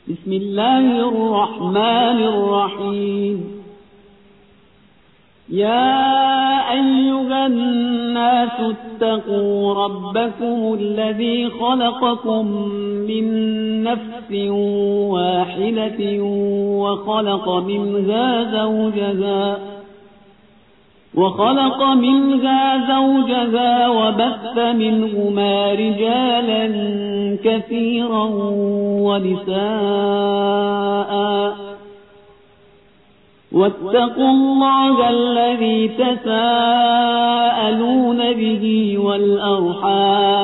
بسم الله الرحمن الرحيم. يا أيها الناس اتقوا ربكم الذي خلقكم من نفس واحدة وخلق منها زوجها وبث منهما رجالا كثيرا ونساء، واتقوا الله الذي تساءلون به والأرحام،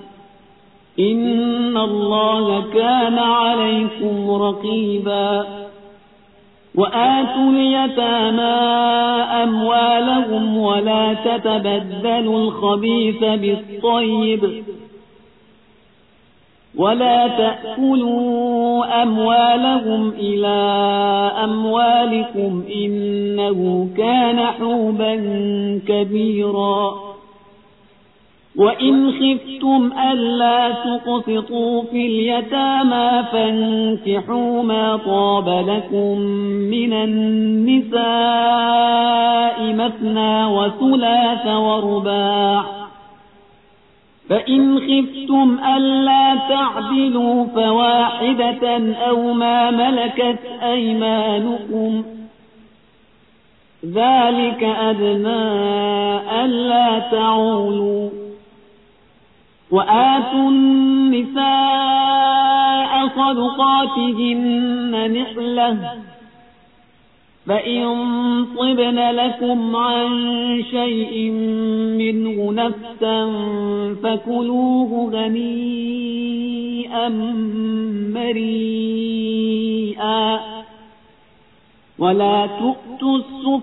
إن الله كان عليكم رقيبا. وآتوا اليتامى أموالهم ولا تتبدلوا الخبيث بالطيب، ولا تأكلوا أموالهم إلى أموالكم إنه كان حوبا كبيرا. وإن خفتم ألا تقسطوا في اليتامى فانكحوا ما طاب لكم من النساء مثنى وثلاث ورباع، فإن خفتم ألا تعدلوا فواحدة أو ما ملكت أيمانكم، ذلك أدنى ألا تعولوا. وآتوا النساء صدقاتهن نحلة، فإن طبن لكم عن شيء منه نفسا فكلوه هنيئا مريئا. ولا تؤتوا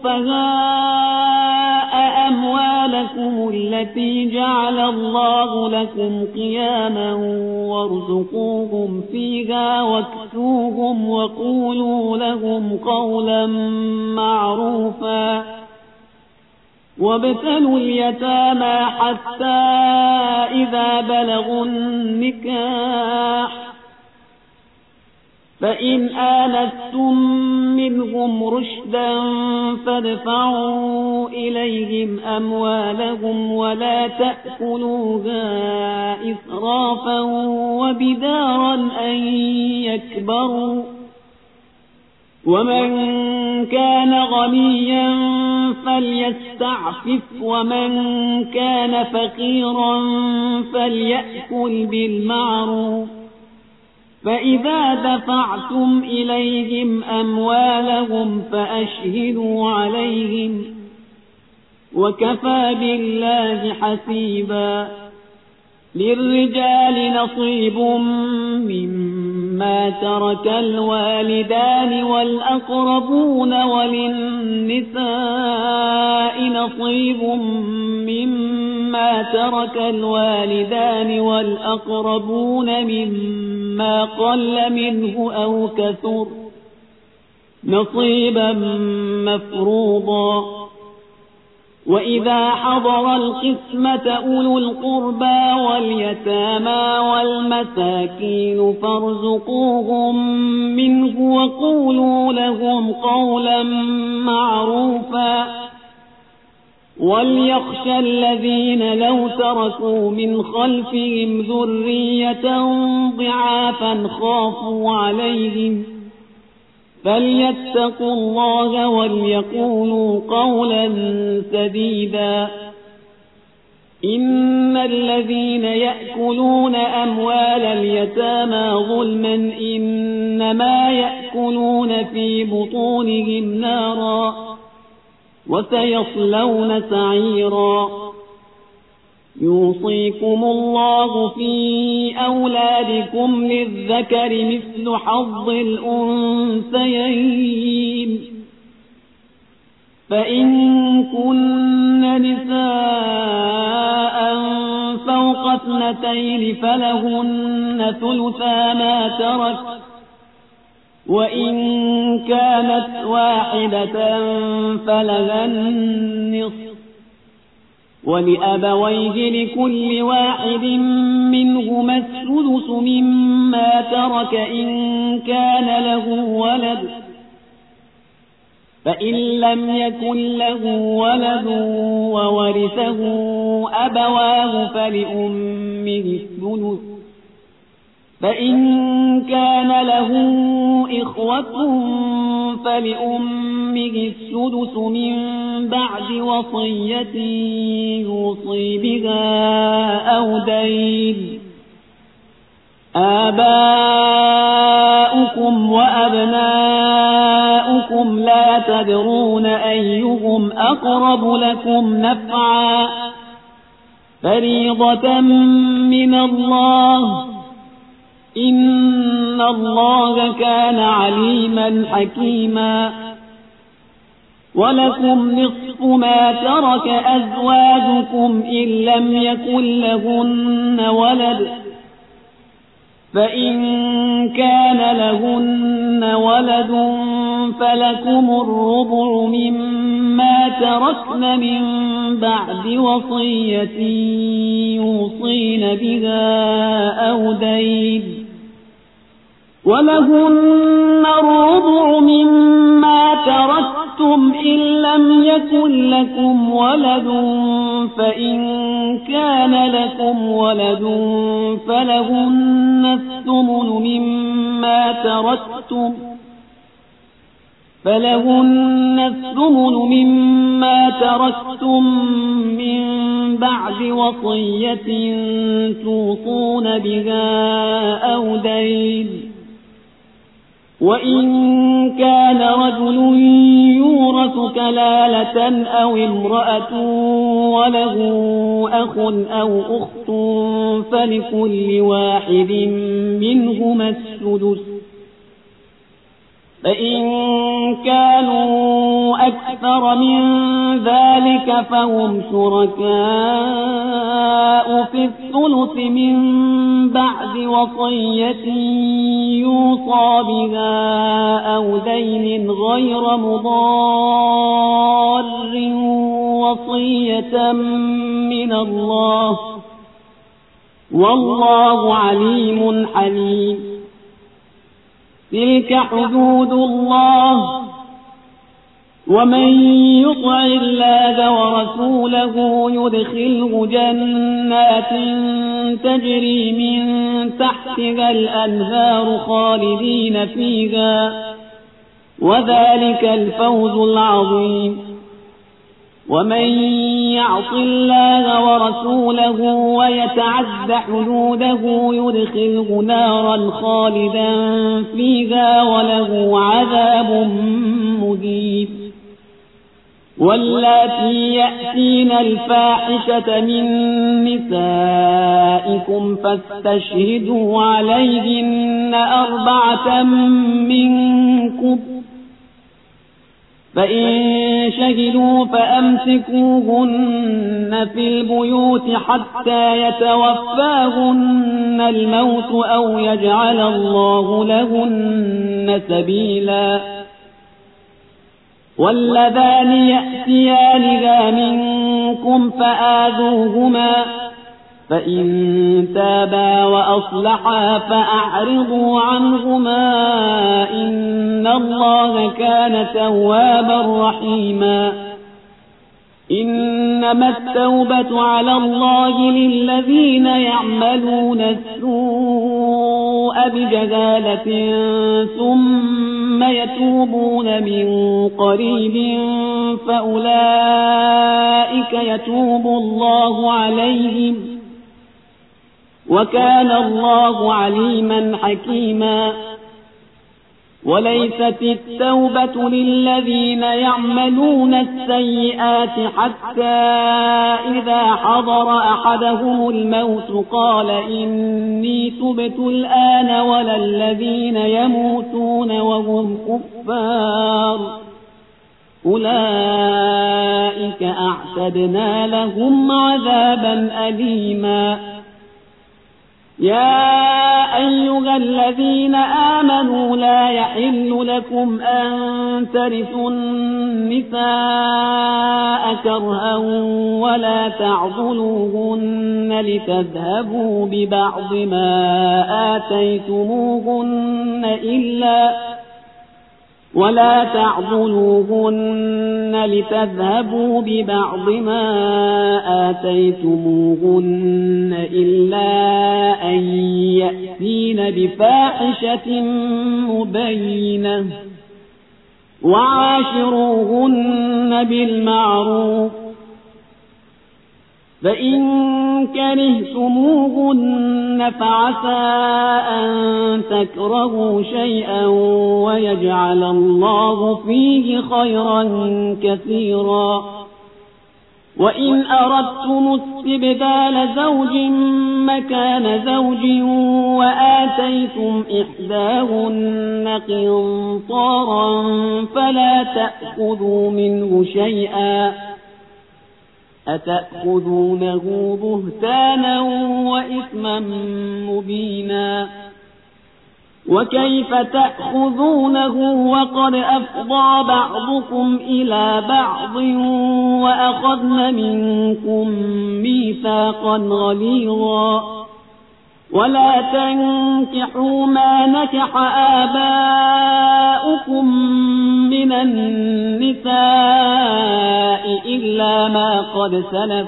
السفهاء أموالكم التي جعل الله لكم قياما وارزقوهم فيها واكسوهم وقولوا لهم قولا معروفا. وابتلوا اليتامى حتى إذا بلغوا النكاح، فإن آنستم منهم رشدا فادفعوا إليهم أموالهم ولا تأكلوها إسرافا وبدارا أن يكبروا. ومن كان غنيا فليستعفف ومن كان فقيرا فليأكل بالمعروف. فإذا دفعتم إليهم أموالهم فأشهدوا عليهم، وكفى بالله حسيبا. للرجال نصيب مما ترك الوالدان والأقربون، وللنساء نصيب مما ترك الوالدان والأقربون مما قل منه أو كثر، نصيبا مفروضا. وإذا حضر القسمة أولو القربى واليتامى والمساكين فارزقوهم منه وقولوا لهم قولا معروفا. وليخشى الذين لو تركوا من خلفهم ذرية ضعافا خافوا عليهم فليتقوا الله وليقولوا قولا سديدا. إن الذين يأكلون أموال اليتامى ظلما إنما يأكلون في بطونهم نارا وسيصلون سعيرا. يوصيكم الله في أولادكم للذكر مثل حظ الأنثيين، فإن كن نساء فوق اثنتين فلهن ثلثا ما ترك، وإن كانت واحدة فلها النصف، ولأبويه لكل واحد منهما السدس مما ترك إن كان له ولد، فإن لم يكن له ولد وورثه أبواه فلأمه الثلث، فإن كان له إخوة فلأمه السدس من بعد وصية يوصي بها أو دين. آباؤكم وأبناؤكم لا تدرون أيهم أقرب لكم نفعا، فريضة من الله، إن الله كان عليما حكيما. ولكم نصف ما ترك أزواجكم إن لم يكن لهن ولد، فإن كان لهن ولد فلكم الربع مما تركن من بعد وصية يوصين بها أو دين، ولهن الربع مما تركتم إن لم يكن لكم ولد، فإن كان لكم ولد فلهن الثمن مما تركتم من بعد وصية توصون بها أو دين. وإن كان رجل يورث كلالة أو امرأة وله أخ أو أخت فلكل واحد منهما السدس، فإن كانوا أكثر من ذلك فهم شركاء في الثلث من بعد وصية يوصى بها أو دين غير مضار، وصية من الله، والله عليم حليم. تلك حدود الله، ومن يطع الله ورسوله يدخله جنات تجري من تحتها الأنهار خالدين فيها، وذلك الفوز العظيم. ومن يعص الله ورسوله ويتعد حدوده يدخله نارا خالدا فيها وله عذاب مهين. واللاتي يأتين الفاحشة من نسائكم فاستشهدوا عليهن 4 منكم، فإن شهدوا فأمسكوهن في البيوت حتى يتوفاهن الموت أو يجعل الله لهن سبيلا. واللذان يأتيانها منكم فآذوهما، فإن تابا وأصلحا فأعرضوا عنهما، إن الله كان توابا رحيما. إنما التوبة على الله للذين يعملون السوء بجهالة ثم يتوبون من قريب فأولئك يتوب الله عليهم، وكان الله عليما حكيما. وليست التوبة للذين يعملون السيئات حتى إذا حضر أحدهم الموت قال إني تبت الآن، ولا الذين يموتون وهم كفار أولئك أعتدنا لهم عذابا أليما. يا أيها الذين آمنوا لا يحل لكم أن ترثوا النساء كرها ولا تعضلوهن لتذهبوا ببعض ما آتيتموهن إلا أن يأتين بفاحشة مبينة وعاشروهن بالمعروف فإن كرهتموهن فعسى أن تكرهوا شيئا ويجعل الله فيه خيرا كثيرا وإن أردتم استبدال زوج مكان زوج وآتيتم إحداهن قنطارا فلا تأخذوا منه شيئا أتأخذونه بهتانا وإثما مبينا وكيف تأخذونه وقد أفضى بعضكم إلى بعض وأخذن منكم ميثاقا غليظا ولا تنكحوا ما نكح آباؤكم من النساء إلا ما قد سلف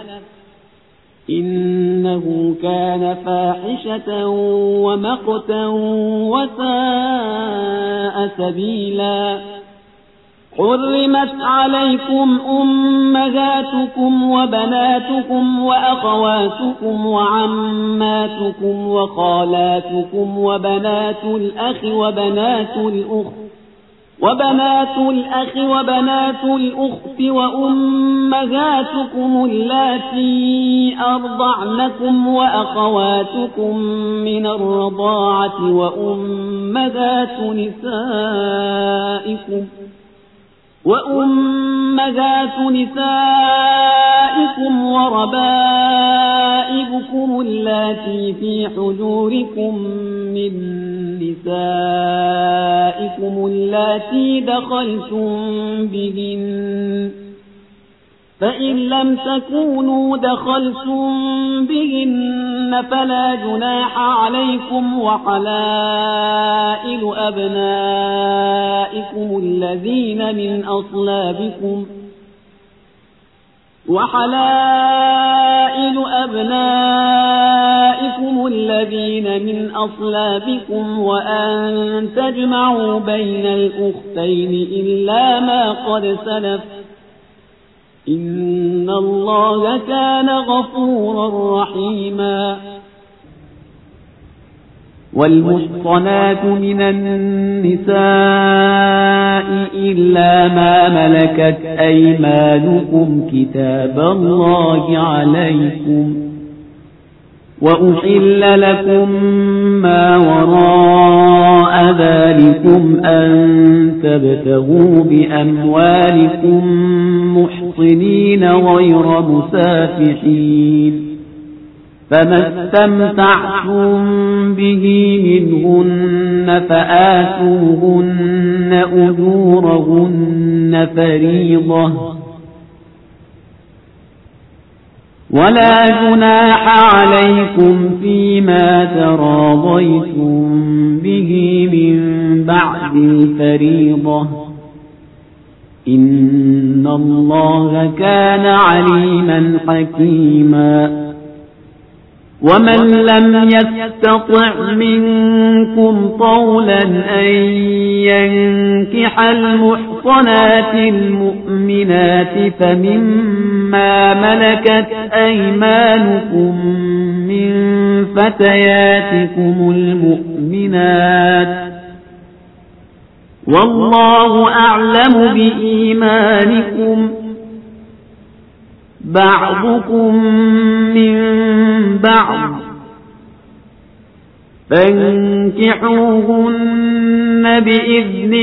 إنه كان فاحشة ومقتا وساء سبيلا حرمت عليكم أمهاتكم وبناتكم وأخواتكم وعماتكم وخالاتكم وبنات الأخ وبنات الأخت وأمهاتكم اللاتي أرضعنكم وأخواتكم من الرضاعة وأمهات نسائكم وربائبكم اللاتي في حجوركم من نسائكم اللاتي دخلتم بهن فإن لم تكونوا دخلتم بهن فلا جناح عليكم وحلائل أبنائكم الذين من أصلابكم وأن تجمعوا بين الأختين إلا ما قد سلف إن الله كان غفورا رحيما والمحصنات من النساء إلا ما ملكت أيمانكم كتاب الله عليكم وأحل لكم ما وراء ذلكم أن تبتغوا بأموالكم محصنين غير مسافحين فما استمتعتم به منهن فآتوهن أجورهن فريضة ولا جناح عليكم فيما تراضيتم به من بعد الفريضة إن الله كان عليما حكيما ومن لم يستطع منكم طولا أن ينكح المحصنات المؤمنات فمما ملكت أيمانكم من فتياتكم المؤمنات والله أعلم بإيمانكم بعضكم من بعض فانكحوهن بإذن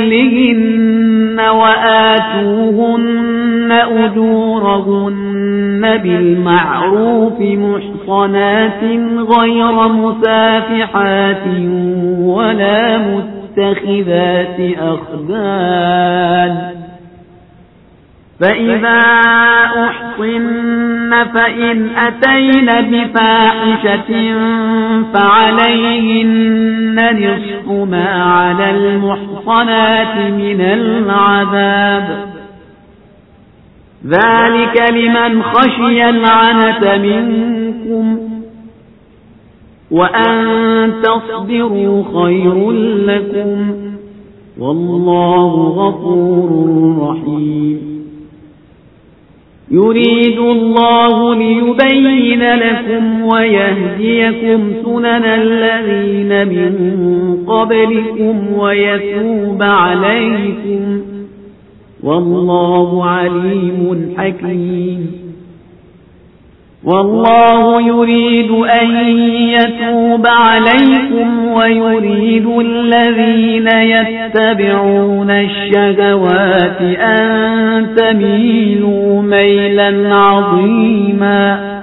أهلهن وآتوهن أجورهن بالمعروف محصنات غير مسافحات ولا متخذات أخدان فإذا أحصن فإن أتين بفاحشة فعليهن نصف ما على المحصنات من العذاب ذلك لمن خشي العنت منكم وأن تصبروا خير لكم والله غفور رحيم يريد الله ليبين لكم ويهديكم سنن الذين من قبلكم ويتوب عليكم والله عليم حكيم والله يريد أن يتوب عليكم ويريد الذين يتبعون الشهوات أن تميلوا ميلا عظيما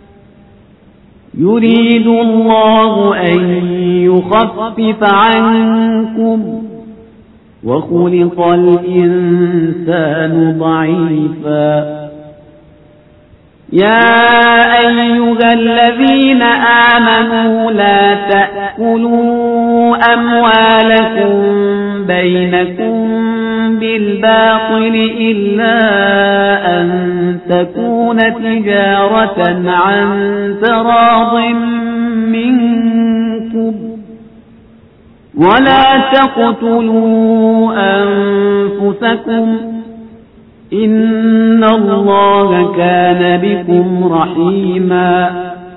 يريد الله أن يخفف عنكم وخلق الإنسان ضعيفا يا أيها الذين آمنوا لا تأكلوا أموالكم بينكم بالباطل إلا أن تكون تجارة عن تراض منكم ولا تقتلوا أنفسكم إن الله كان بكم رحيما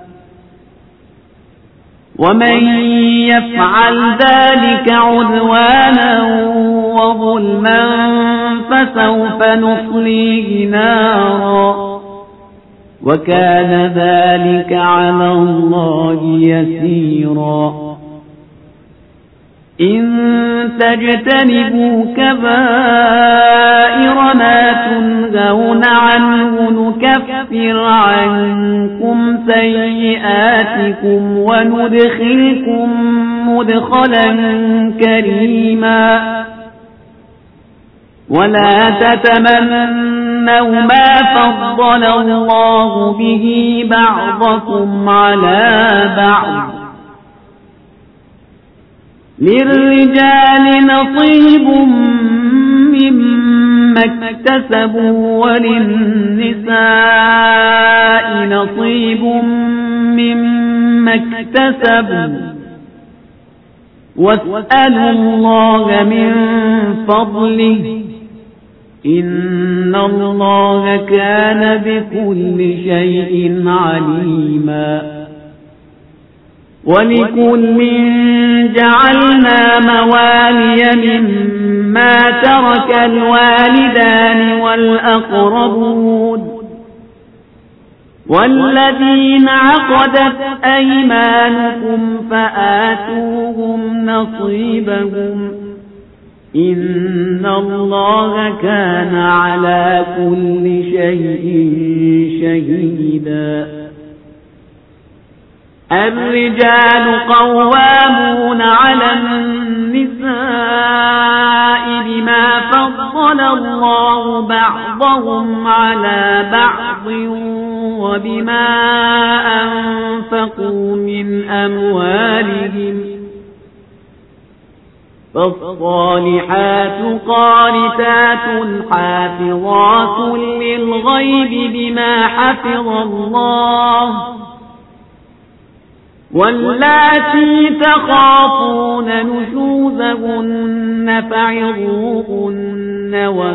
ومن يفعل ذلك عدوانا وظلما فسوف نصليه نارا وكان ذلك على الله يسيرا إن تجتنبوا كبائر ما تنهون عنه نكفر عنكم سيئاتكم وندخلكم مدخلا كريما ولا تتمنوا ما فضل الله به بعضكم على بعض للرجال نصيب مما اكتسبوا وللنساء نصيب مما اكتسبوا واسألوا الله من فضله إن الله كان بكل شيء عليما ولكل جعلنا موالي مما ترك الوالدان والأقربون والذين عقدت أيمانكم فآتوهم نصيبهم إن الله كان على كل شيء شهيدا الرجال قوامون على النساء بما فضل الله بعضهم على بعض وبما أنفقوا من أموالهم فالصالحات قانتات حافظات للغيب بما حفظ الله واللاتي تخافون نشوزهن فعظوهن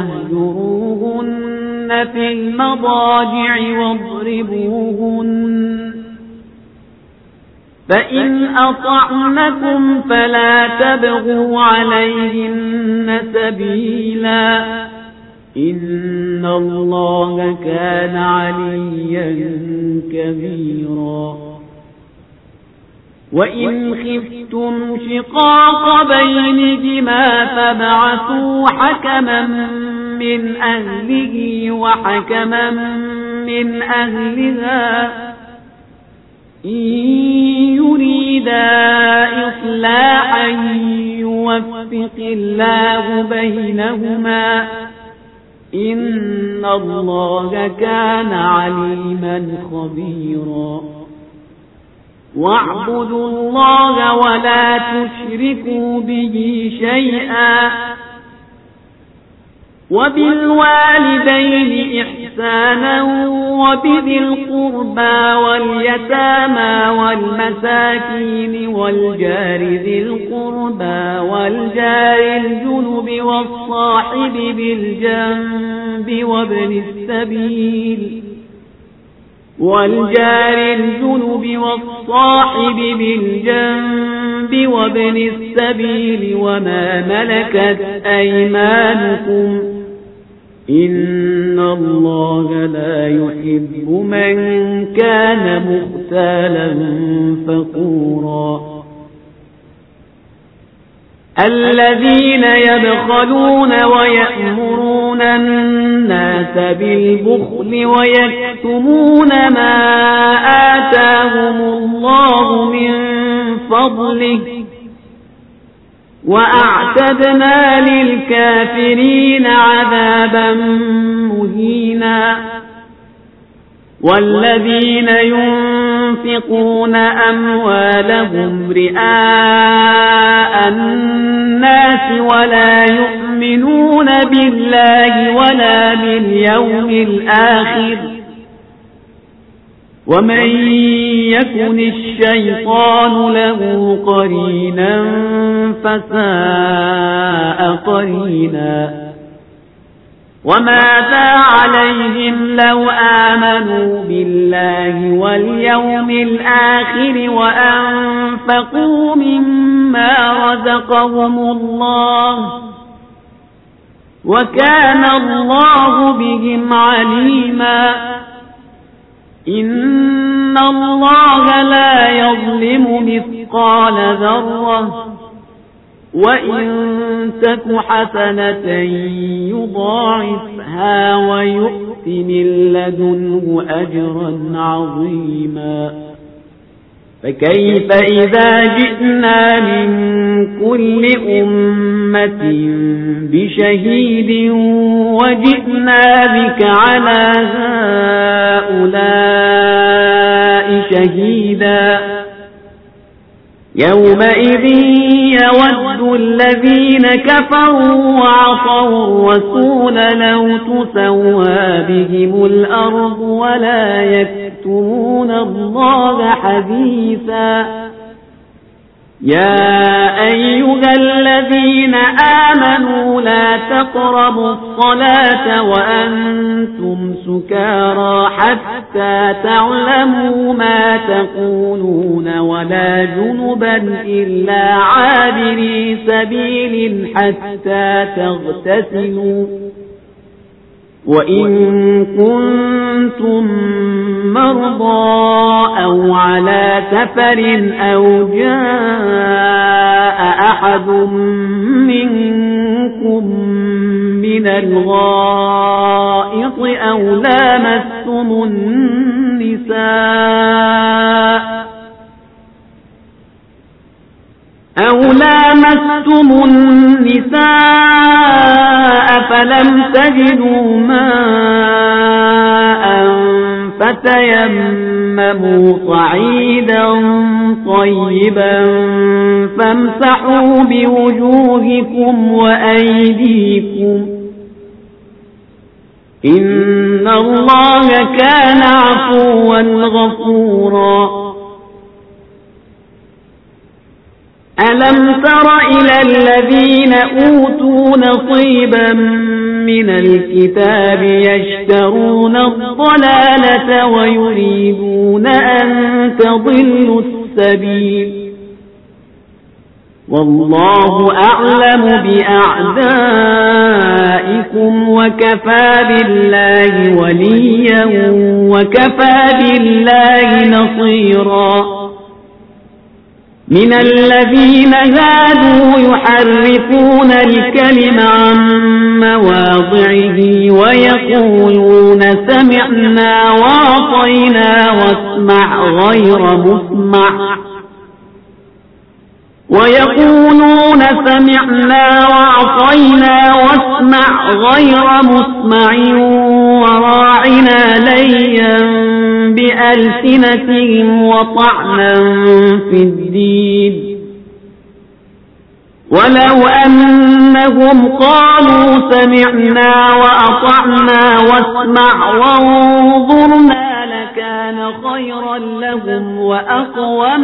واهجروهن في المضاجع واضربوهن فإن أطعنكم فلا تبغوا عليهن سبيلا إن الله كان عليا كبيرا وإن خفتم شقاق بينهما فابعثوا حكما من أهله وحكما من أهلها إن يريدا إصلاحا يوفق الله بينهما إن الله كان عليما خبيرا واعبدوا الله ولا تشركوا به شيئا وبالوالدين إحسانا وبذي القربى واليتامى والمساكين والجار ذي القربى والجار الجنب والصاحب بالجنب وابن السبيل وابن السبيل وما ملكت أيمانكم إن الله لا يحب من كان مختالا فخورا الذين يبخلون ويأمرون الناس بالبخل ويكتمون ما آتاهم الله من فضله وأعتدنا للكافرين عذابا مهينا والذين ينفقون أموالهم رئاء الناس ولا يؤمنون بالله ولا باليوم الآخر ومن يكن الشيطان له قرينا فساء قرينا وماذا عليهم لو آمنوا بالله واليوم الآخر وأنفقوا مما رزقهم الله وكان الله بهم عليما إن الله لا يظلم مثقال ذرة وإن تك حسنة يضاعفها ويؤت من لدنه أجرا عظيما فكيف إذا جئنا من كل أمة بشهيد وجئنا بك على هؤلاء شهيدا يومئذ يود الذين كفروا وعصوا الرسول لو تسوى بهم الأرض ولا يكتمون الله حديثا يا أيها الذين آمنوا لا تقربوا الصلاة وأنتم سكارى حتى تعلموا ما تقولون ولا جنبا إلا عابري سبيل حتى تغتسلوا وإن كنتم مرضى أو على سفر أو جاء أحد منكم من الغائط أو لامستم النساء فلم تجدوا ماء فتيمموا صعيدا طيبا فامسحوا بوجوهكم وأيديكم إن الله كان عفوا غفورا ألم تر إلى الذين أوتوا نصيبا من الكتاب يشترون الضلالة ويريدون أن تضلوا السبيل والله أعلم بأعدائكم وكفى بالله وليا وكفى بالله نصيرا من الذين هادوا يحرفون الكلم عن مواضعه ويقولون سمعنا وعصينا واسمع غير مسمع ويقولون سمعنا وعصينا واسمع غير مسمع وراعنا ليا بألسنتهم وطعنا في الدين ولو أنهم قالوا سمعنا وأطعنا واسمع وانظرنا لكان خيرا لهم وأقوم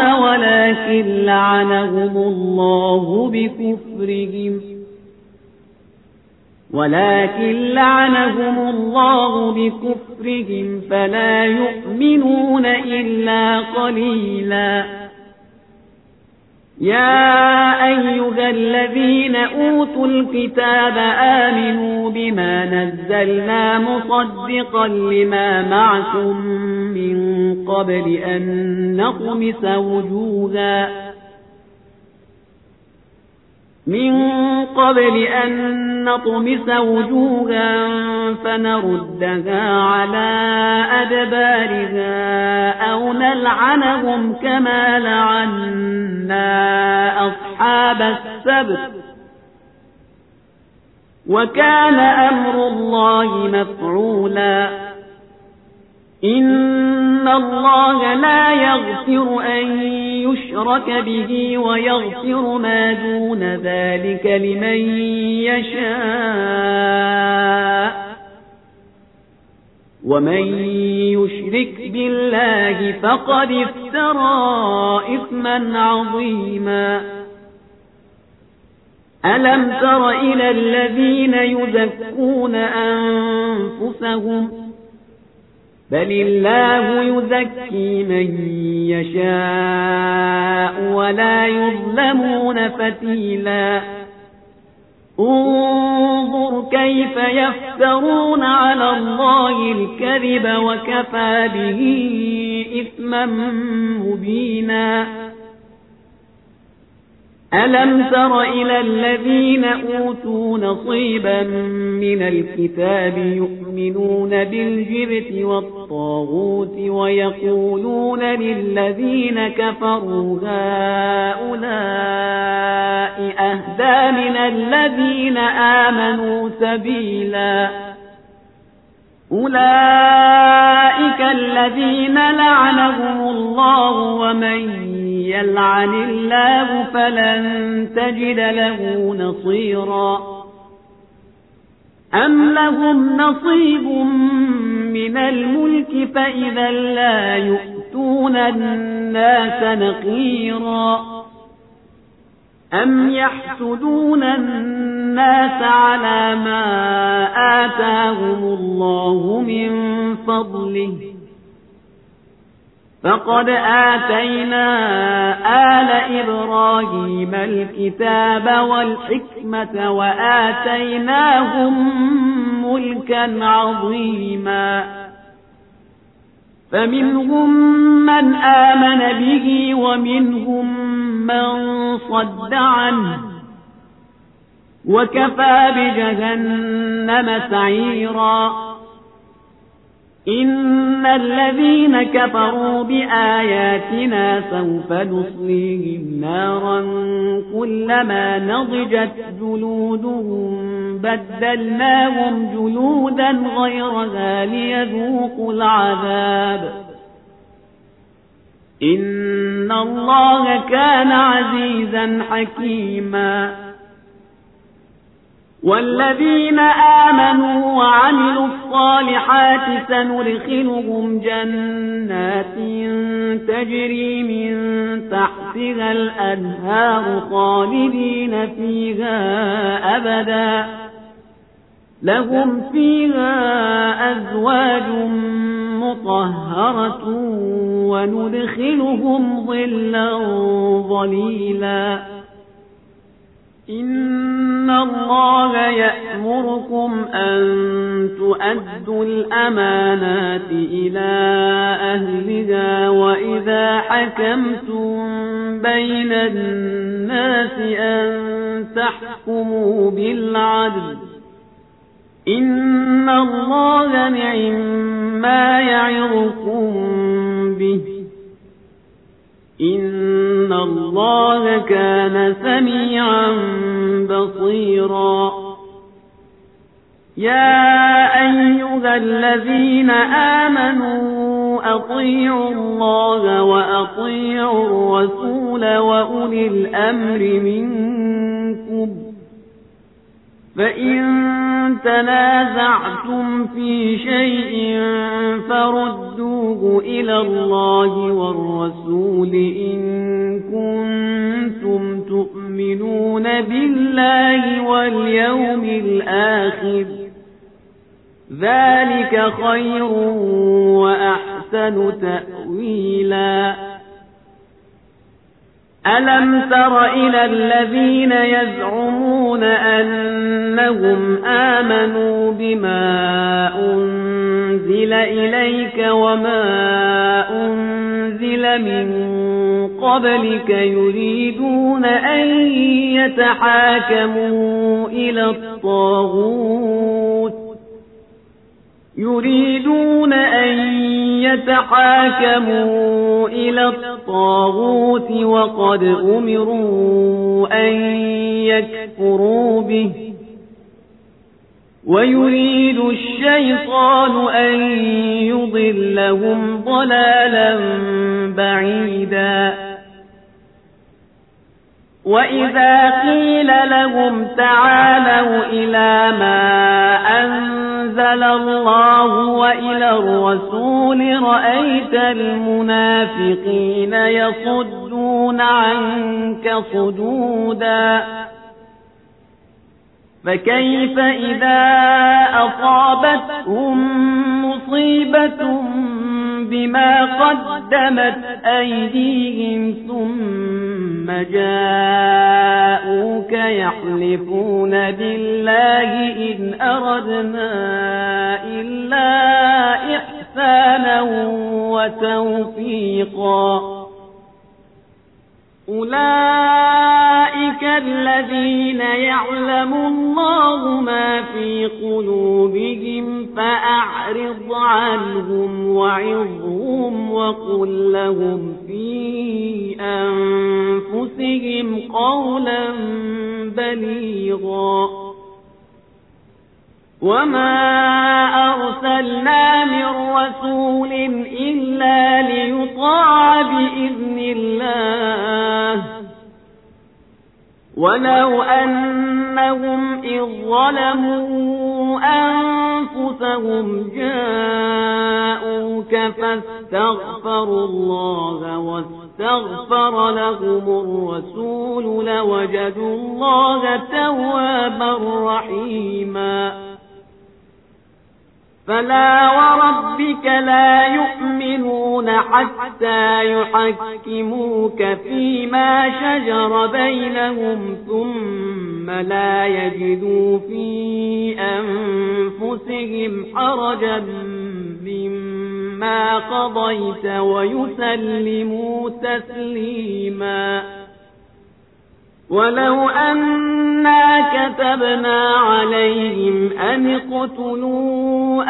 ولكن لعنهم الله بكفرهم فلا يؤمنون إلا قليلا. يا أيها الذين أوتوا الكتاب آمنوا بما نزلنا مصدقا لما معكم من قبل أن نطمس وجوها فنردها على أدبارها أو نلعنهم كما لعنا أصحاب السبت وكان أمر الله مفعولا. إن الله لا يغفر أن يشرك به ويغفر ما دون ذلك لمن يشاء ومن يشرك بالله فقد افترى إثما عظيما. ألم تر إلى الذين يزكون أنفسهم بل الله يزكي من يشاء ولا يظلمون فتيلا. انظر كيف يفترون على الله الكذب وكفى به إثما مبينا. ألم تر إلى الذين أوتوا نصيبا من الكتاب يؤمنون بالجبت والطاغوت ويقولون للذين كفروا هؤلاء أهدى من الذين آمنوا سبيلا. أولئك الذين لعنهم الله ومن يلعن الله فلن تجد له نصيرا. أم لهم نصيب من الملك فإذا لا يؤتون الناس نقيرا. أم يحسدون الناس على ما آتاهم الله من فضله فقد آتينا آل إبراهيم الكتاب والحكمة وآتيناهم ملكا عظيما. فمنهم من آمن به ومنهم من صد عنه وكفى بجهنم سعيرا. إن الذين كفروا بآياتنا سوف نصليهم نارا كلما نضجت جلودهم بدلناهم جلودا غيرها ليذوقوا العذاب. إن الله كان عزيزا حكيما. والذين آمنوا وعملوا الصالحات سندخلهم جنات تجري من تحتها الأنهار خالدين فيها أبدا لهم فيها أزواج مطهرة وندخلهم ظلا ظليلا. إن الله يأمركم أن تؤدوا الأمانات إلى أهلها وإذا حكمتم بين الناس أن تحكموا بالعدل إن الله نعما يعظكم به إن الله كان سميعا بصيرا يا أيها الذين آمنوا أطيعوا الله وأطيعوا الرسول وأولي الأمر منكم فإن تنازعتم في شيء فردوه إلى الله والرسول إن كنتم تؤمنون بالله واليوم الآخر ذلك خير وأحسن تأويلا ألم تر إلى الذين يزعمون أنهم آمنوا بما أنزل إليك وما أنزل من قبلك يريدون أن يتحاكموا إلى الطاغوت وقد أمروا أن يكفروا به ويريد الشيطان أن يضلهم ضلالا بعيدا وإذا قيل لهم تعالوا إلى ما أنزل الله وإلى الرسول رأيت المنافقين يصدون عنك صدودا فكيف إذا أصابتهم مصيبة بما قدمت أيديهم ثم جاءوك يحلفون بالله إن أردنا إلا إحسانا وتوفيقا أولئك الذين يعلم الله ما في قلوبهم فأعرض عنهم وعظهم وقل لهم في أنفسهم قولا بليغا وما أرسلنا من رسول إلا ليطاع بإذن الله ولو أنهم إذ ظلموا أنفسهم جاءوك فاستغفروا الله واستغفر لهم الرسول لوجدوا الله توابا رحيما فلا وربك لا يؤمنون حتى يحكموك فيما شجر بينهم ثم لا يجدوا في أنفسهم حرجا مما قضيت ويسلموا تسليما ولو أنا كتبنا عليهم أن اقتلوا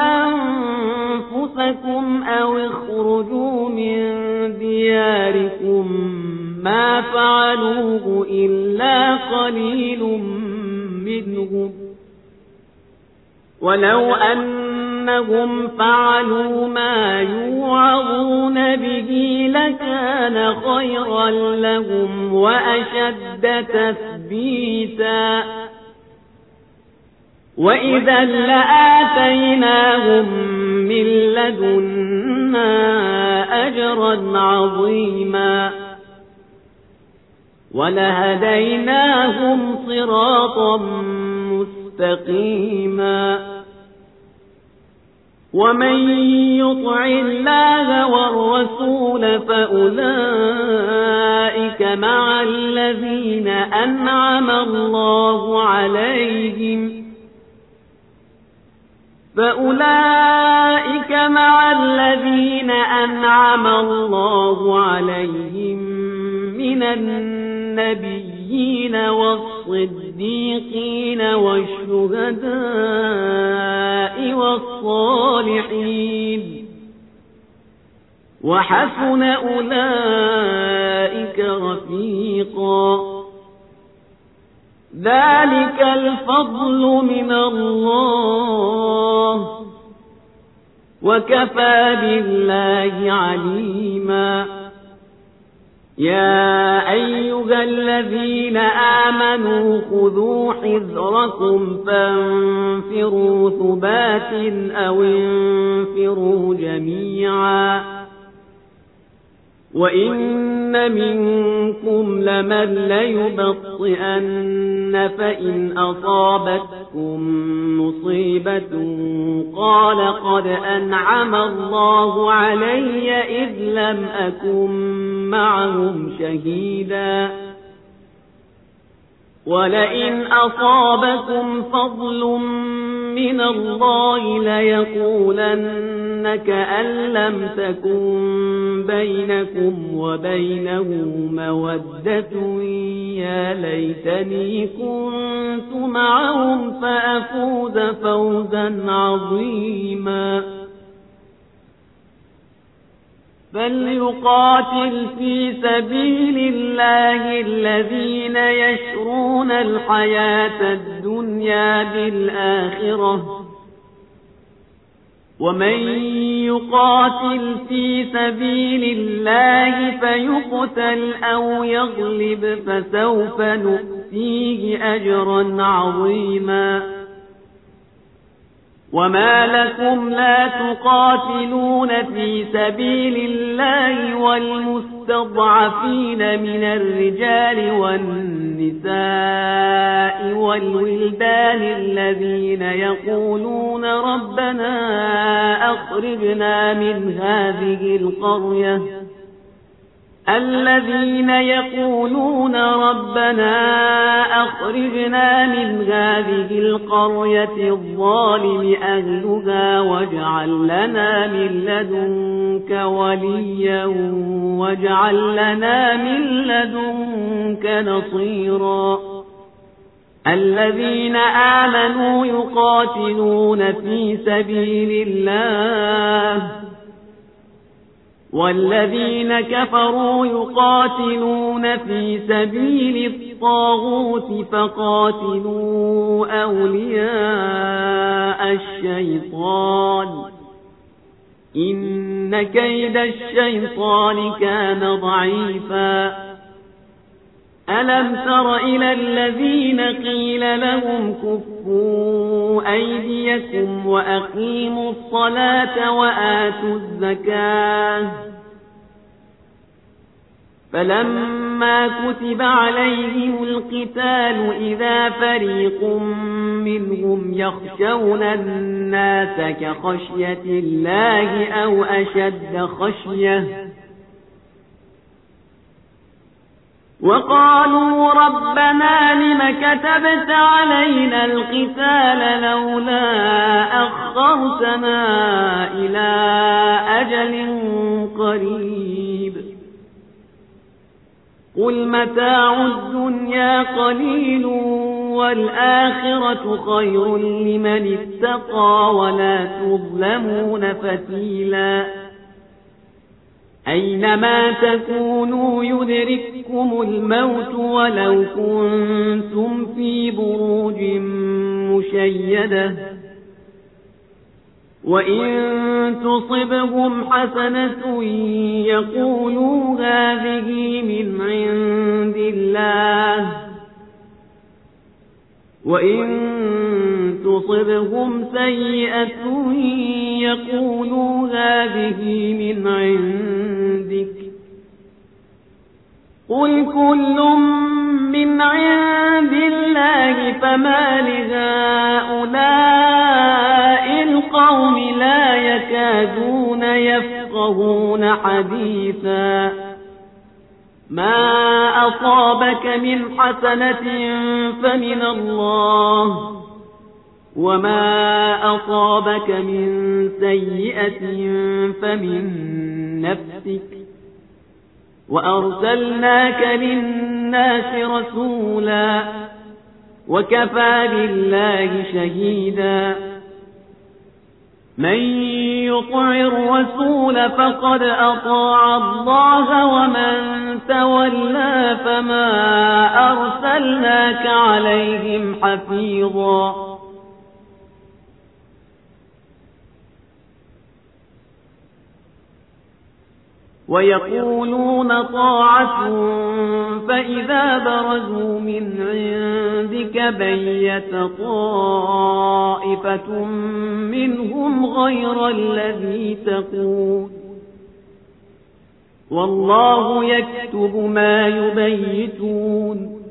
أنفسكم أو اخرجوا من دياركم ما فعلوه إلا قليل منهم ولو أنهم فعلوا ما يوعظون به لكان خيرا لهم وأشد تثبيتا وإذا لآتيناهم من لدنا أجرا عظيما ولهديناهم صراطا مستقيما ومن يطع الله والرسول فأولئك مع الذين أنعم الله من النبيين النبيين والصديقين والشهداء والصالحين وحسن أولئك رفيقا ذلك الفضل من الله وكفى بالله عليما يا أيها الذين آمنوا خذوا حذركم فانفروا ثبات أو انفروا جميعا وإن منكم لمن ليبطئن فإن أصابتكم مصيبة قال قد أنعم الله علي إذ لم أكن معهم شهيدا ولئن أصابكم فضل من الله ليقولن كأن لم تكن بينكم وبينه مودة يا ليتني كنت معهم فأفوز فوزا عظيما فليقاتل في سبيل الله الذين يشرون الحياة الدنيا بالآخرة ومن يقاتل في سبيل الله فيقتل أو يغلب فسوف نؤتيه أجرا عظيما وما لكم لا تقاتلون في سبيل الله والمستضعفين من الرجال والنساء والولدان الذين يقولون ربنا أخرجنا من هذه القرية الظالم أهلها واجعل لنا من لدنك وليا واجعل لنا من لدنك نصيرا الذين آمنوا يقاتلون في سبيل الله والذين كفروا يقاتلون في سبيل الطاغوت فقاتلوا أولياء الشيطان إن كيد الشيطان كان ضعيفا ألم تر إلى الذين قيل لهم كفوا أيديكم وأقيموا الصلاة وآتوا الزكاة فلما كتب عليهم القتال إذا فريق منهم يخشون الناس كخشية الله أو أشد خشية وقالوا ربنا لم كتبت علينا القتال لولا أخرتنا إلى أجل قريب قل متاع الدنيا قليل والآخرة خير لمن اتقى ولا تظلمون فتيلا أينما تكونوا يدرككم الموت ولو كنتم في بروج مشيدة وإن تصبهم حسنة يقولوا هذه من عند الله وإن تصبهم سيئة يقولوا هذه من عندك قل كل من عند الله فما لهؤلاء القوم لا يكادون يفقهون حديثا ما أصابك من حسنة فمن الله وما أصابك من سيئة فمن نفسك وأرسلناك للناس الناس رسولا وكفى بالله شهيدا من يطع الرسول فقد أطاع الله ومن تولى فما أرسلناك عليهم حفيظا ويقولون طاعة فإذا برزوا من عندك بيت طائفة منهم غير الذي تقول والله يكتب ما يبيتون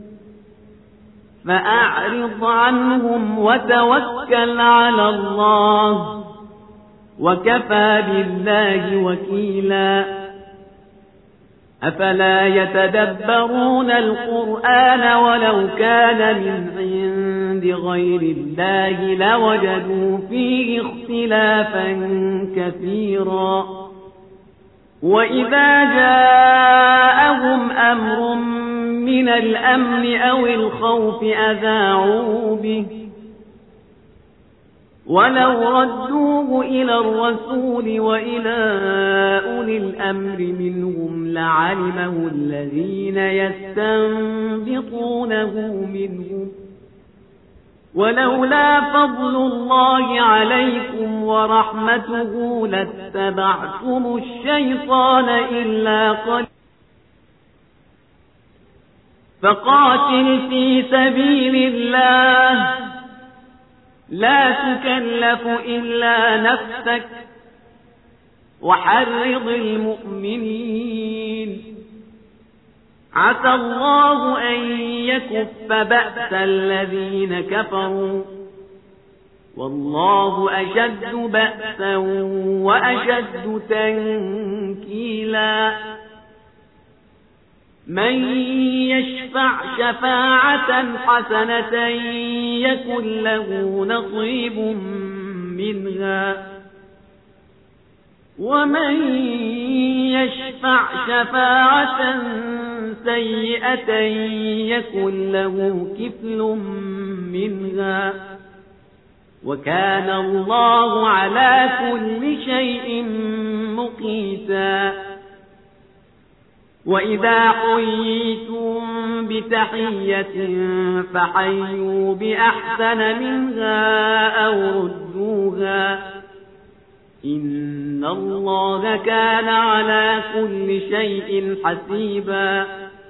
فأعرض عنهم وتوكل على الله وكفى بالله وكيلا أفلا يتدبرون القرآن ولو كان من عند غير الله لوجدوا فيه اختلافا كثيرا وإذا جاءهم أمر من الأمن أو الخوف أذاعوا به ولو ردوه إلى الرسول وإلى أولي الأمر منهم لعلمه الذين يستنبطونه منهم ولولا فضل الله عليكم ورحمته لاتبعتم الشيطان إلا قليلا فقاتل في سبيل الله لا تكلف إلا نفسك وحرض المؤمنين عسى الله أن يكف بأس الذين كفروا والله أشد بأسا وأشد تنكيلا من يشفع شفاعة حسنة يكن له نصيب منها ومن يشفع شفاعة سيئة يكن له كفل منها وكان الله على كل شيء مقيتا وإذا حييتم بتحية فحيوا بأحسن منها أو ردوها إن الله كان على كل شيء حسيبا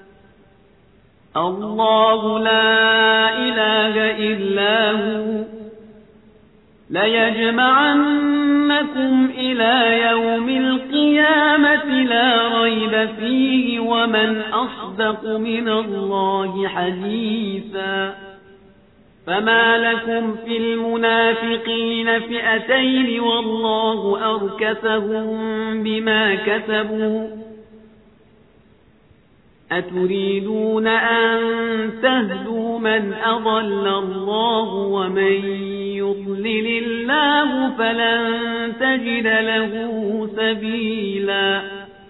الله لا إله إلا هو ليجمعنكم إلى يوم القيامة لا ريب فيه ومن أصدق من الله حديثا فما لكم في المنافقين فئتين والله أركسهم بما كسبوا أتريدون أن تهدوا من أضل الله ومن يضلل الله فلن تجد له سبيلا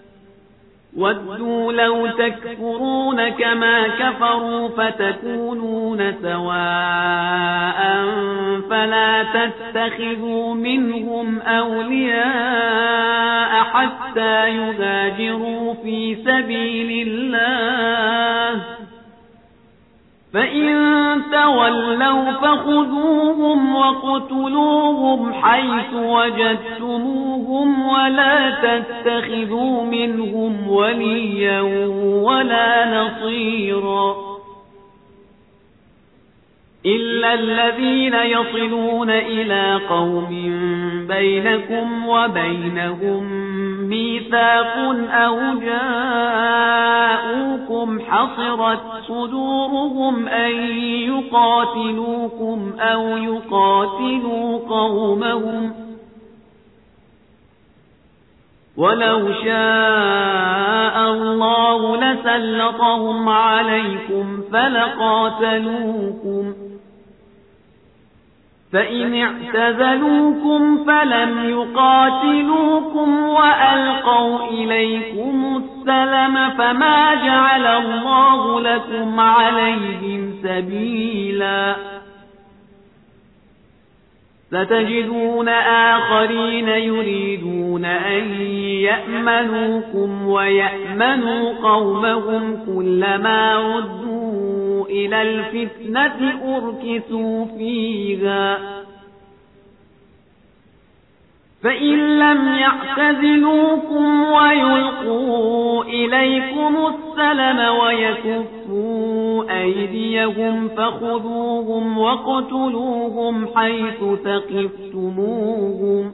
ودوا لو تكفرون كما كفروا فتكونون سواء فلا تتخذوا منهم أولياء حتى يهاجروا في سبيل الله فإن تولوا فخذوهم وقتلوهم حيث وجدتموهم ولا تتخذوا منهم وليا ولا نصيرا إلا الذين يصلون إلى قوم بينكم وبينهم ميثاق أو جاءوكم حصرت صدورهم أن يقاتلوكم أو يقاتلوا قومهم ولو شاء الله لسلطهم عليكم فلقاتلوكم فإن اعتزلوكم فلم يقاتلوكم وألقوا إليكم السلم فما جعل الله لكم عليهم سبيلا ستجدون آخرين يريدون أن يأمنوكم ويأمنوا قومهم كلما ردوا إلى الفتنة أركسوا فيها فإن لم يعتزلوكم ويلقوا إليكم السلم ويكفوا أيديهم فخذوهم واقتلوهم حيث ثقفتموهم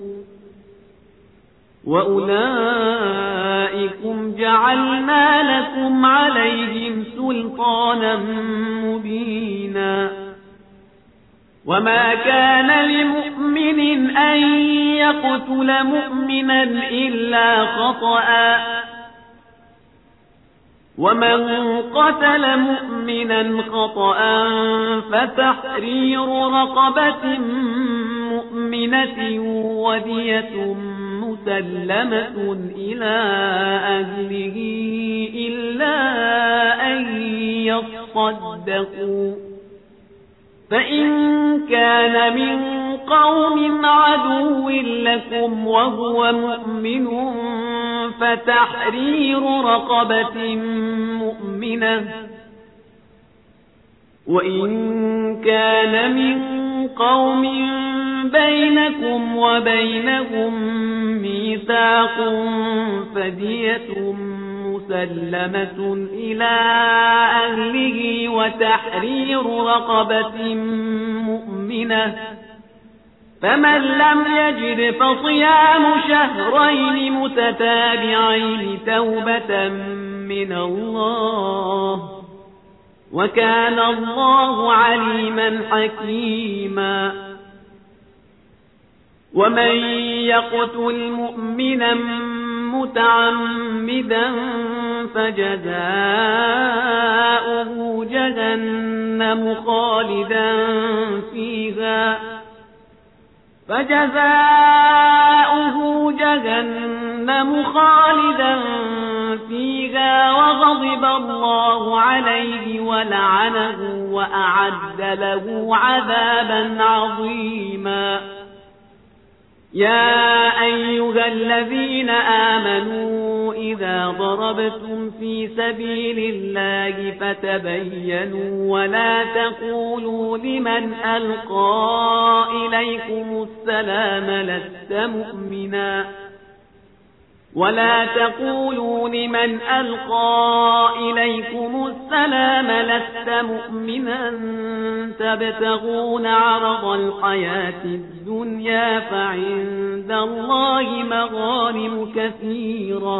وأولئكم جعلنا لكم عليهم سلطانا مبينا وما كان لمؤمن أن يقتل مؤمنا إلا خطأ ومن قتل مؤمنا خطأ فتحرير رقبة مؤمنة ودية مسلمة إلى أهله إلا أن يصدقوا فإن كان من قوم عدو لكم وهو مؤمن فتحرير رقبة مؤمنة وإن كان من قوم بينكم وبينهم ميثاق فدية مسلمة إلى أهله وتحرير رقبة مؤمنة فمن لم يجد فصيام شهرين متتابعين توبة من الله وكان الله عليما حكيما ومن يقتل مؤمنا متعمدا فجزاؤه جهنم خالدا فيها وغضب الله عليه ولعنه وأعد له عذابا عظيما يا أيها الذين آمنوا إذا ضربتم في سبيل الله فتبينوا ولا تقولوا لمن ألقى إليكم السلام لست مؤمنا تبتغون عرض الحياة الدنيا فعند الله مغانم كثيرة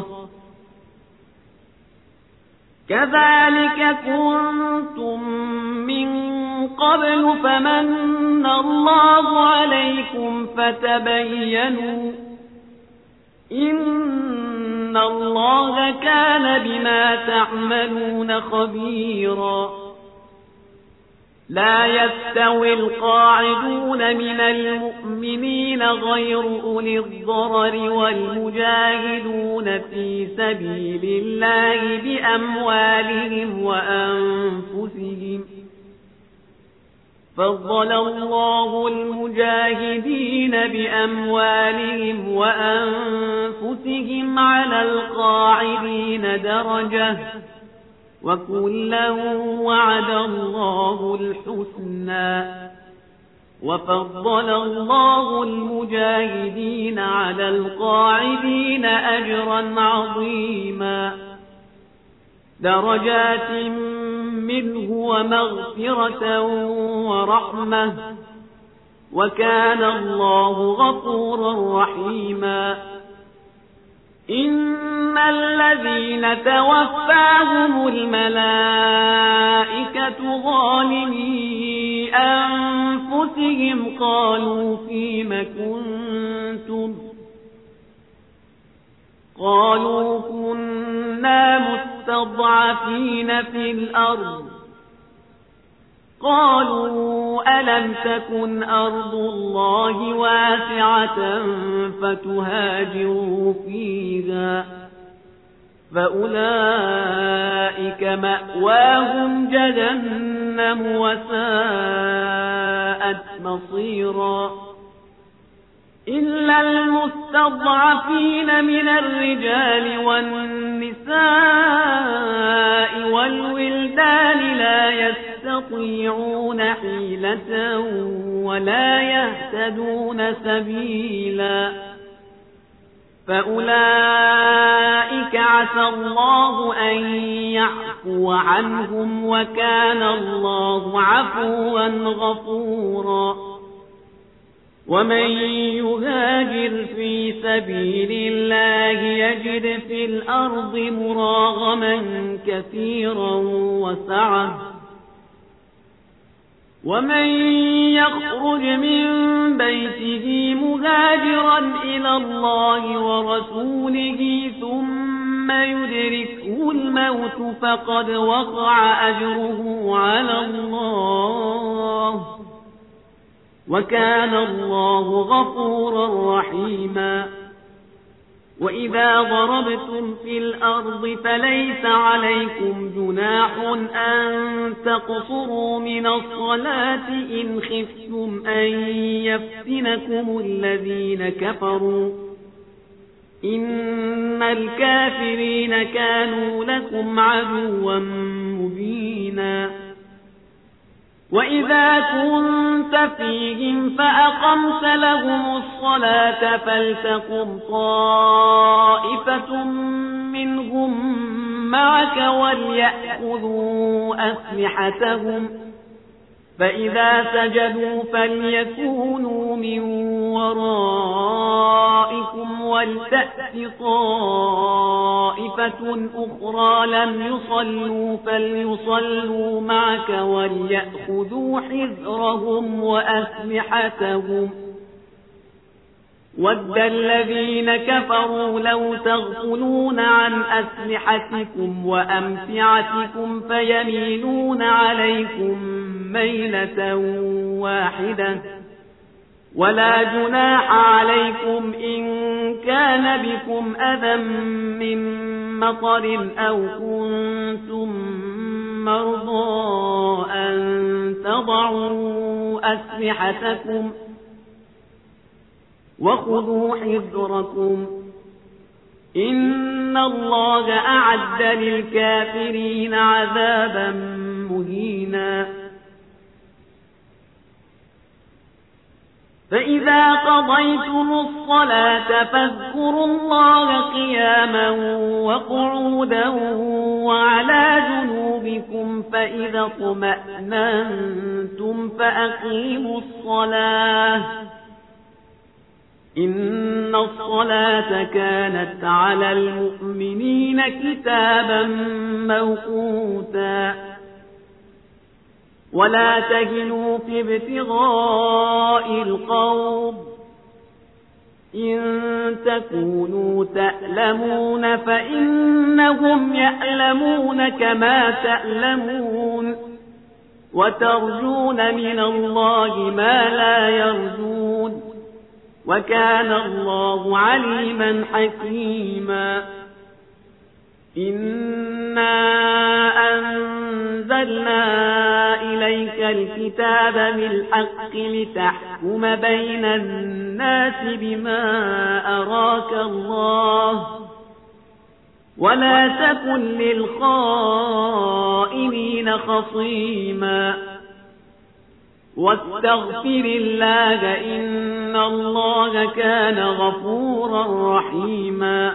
كذلك كنتم من قبل فمن الله عليكم فتبينوا إن الله كان بما تعملون خبيرا لا يستوي القاعدون من المؤمنين غير أولي الضرر والمجاهدون في سبيل الله بأموالهم وأنفسهم فضل الله المجاهدين بأموالهم وأنفسهم على القاعدين درجة وكلا وعد الله الحسنى وفضل الله المجاهدين على القاعدين أجرا عظيما درجات منه ومغفرة ورحمة وكان الله غفورا رحيما إن الذين توفاهم الملائكة ظالمي أنفسهم قالوا فيم كنتم قالوا كنا مستضعفين في الأرض قالوا ألم تكن أرض الله واسعة فتهاجروا فيها فأولئك مأواهم جهنم وساءت مصيرا إلا المستضعفين من الرجال والنساء والولدان لا يستطيعون حيلة ولا يهتدون سبيلا فأولئك عسى الله أن يعفو عنهم وكان الله عفوا غفورا ومن يهاجر في سبيل الله يجد في الأرض مراغما كثيرا وسعة ومن يخرج من بيته مهاجرا إلى الله ورسوله ثم يدركه الموت فقد وقع أجره على الله وكان الله غفورا رحيما وإذا ضربتم في الأرض فليس عليكم جناح أن تقصروا من الصلاة إن خفتم أن يفتنكم الذين كفروا إن الكافرين كانوا لكم عدوا مبينا وإذا كنت فيهم فأقمت لهم الصلاة فلتقم طائفة منهم معك وليأخذوا أسلحتهم فإذا سجدوا فليكونوا من ورائكم ولتأت طائفة أخرى لم يصلوا فليصلوا معك وليأخذوا حذرهم وأسلحتهم ود الذين كفروا لو تغفلون عن أسلحتكم وأمتعتكم فيميلون عليكم ميلة واحدة ولا جناح عليكم إن كان بكم أذى من مطر أو كنتم مرضى أن تضعوا أسلحتكم وخذوا حذركم إن الله أعد للكافرين عذابا مهينا فإذا قضيتم الصلاة فاذكروا الله قياما وقعودا وعلى جنوبكم فإذا اطمأننتم فأقيموا الصلاة إن الصلاة كانت على المؤمنين كتابا موقوتا ولا تهنوا في ابتغاء القوم إن تكونوا تألمون فإنهم يألمون كما تألمون وترجون من الله ما لا يرجون وكان الله عليما حكيما إنا أنزلنا إليك الكتاب بالحق لتحكم بين الناس بما أراك الله ولا تكن للخائنين خصيما واستغفر الله إن الله كان غفورا رحيما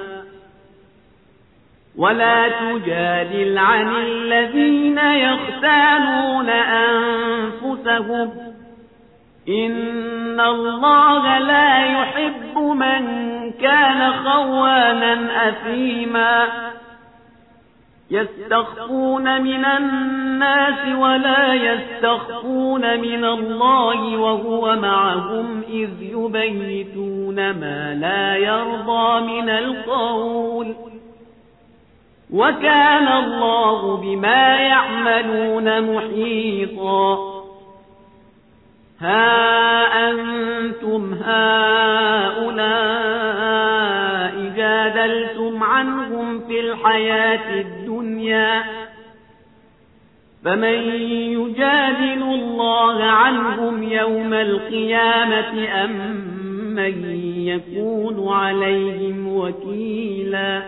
ولا تجادل عن الذين يختانون أنفسهم إن الله لا يحب من كان خوانا أثيما يستخفون من الناس ولا يستخفون من الله وهو معهم إذ يبيتون ما لا يرضى من القول وكان الله بما يعملون محيطا ها أنتم هؤلاء جادلتم عنهم في الحياة الدنيا فمن يجادل الله عنهم يوم القيامة أم من يكون عليهم وكيلا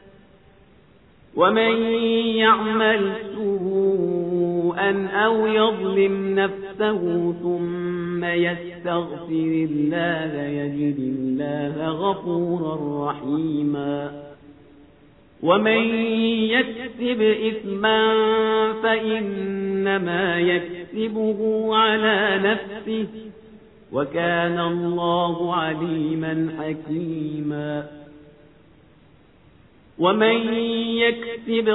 ومن يعمل سوءا أو يظلم نفسه ثم يستغفر الله يجد الله غفورا رحيما ومن يكسب إثما فإنما يكسبه على نفسه وكان الله عليما حكيما ومن يكسب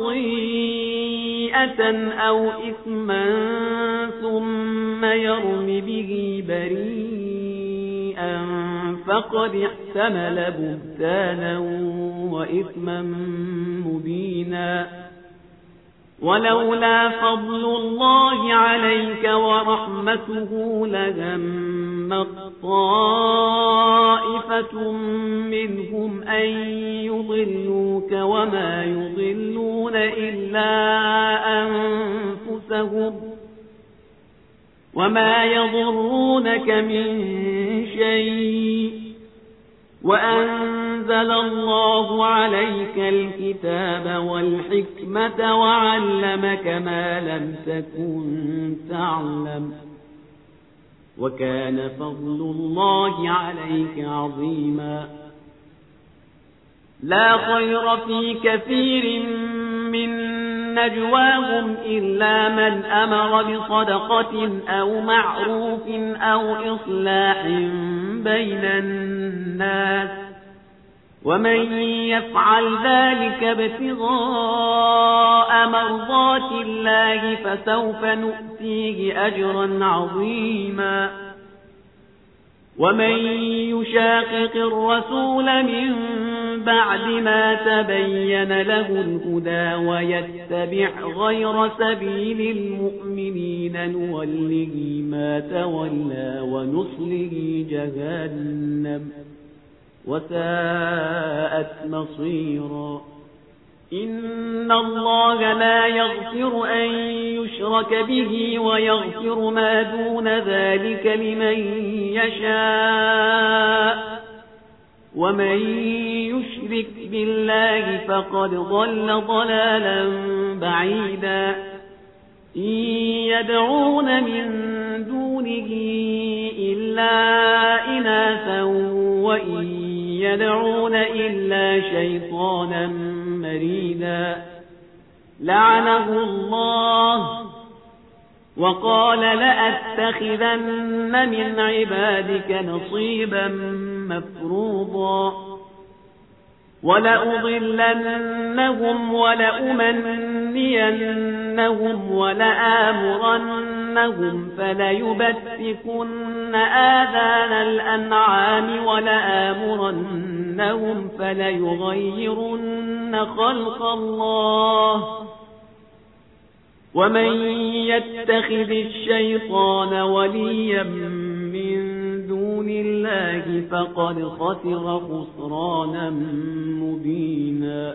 خطيئة أو إثما ثم يرم به بريئا فقد احتمل بهتانا وإثما مبينا ولولا فضل الله عليك ورحمته لهم طائفة منهم أن يضلوك وما يضلون إلا أنفسهم وما يضرونك من شيء وأنزل الله عليك الكتاب والحكمة وعلمك ما لم تكن تعلم وكان فضل الله عليك عظيما لا خير في كثير من نجواهم إلا من أمر بصدقة أو معروف أو إصلاح بين الناس ومن يفعل ذلك ابتغاء مرضات الله فسوف نؤتيه أجرا عظيما ومن يشاقق الرسول من بعد ما تبين له الهدى ويتبع غير سبيل المؤمنين نوله ما تولى ونصله جهنم وساءت مصيرا إن الله لا يغفر أن يشرك به ويغفر ما دون ذلك لمن يشاء ومن يشرك بالله فقد ضل ضلالا بعيدا إن يدعون من دونه إلا إناثا وإن يدعون إلا شيطانا مريدا لعنه الله وقال لأتخذن من عبادك نصيبا مفروضا ولأضلنهم ولأمنينهم ولآمرنهم فليبتكن آذان الأنعام ولآمرنهم فليغيرن خلق الله ومن يتخذ الشيطان وليا من دون الله فقد خسر خسرانا مبينا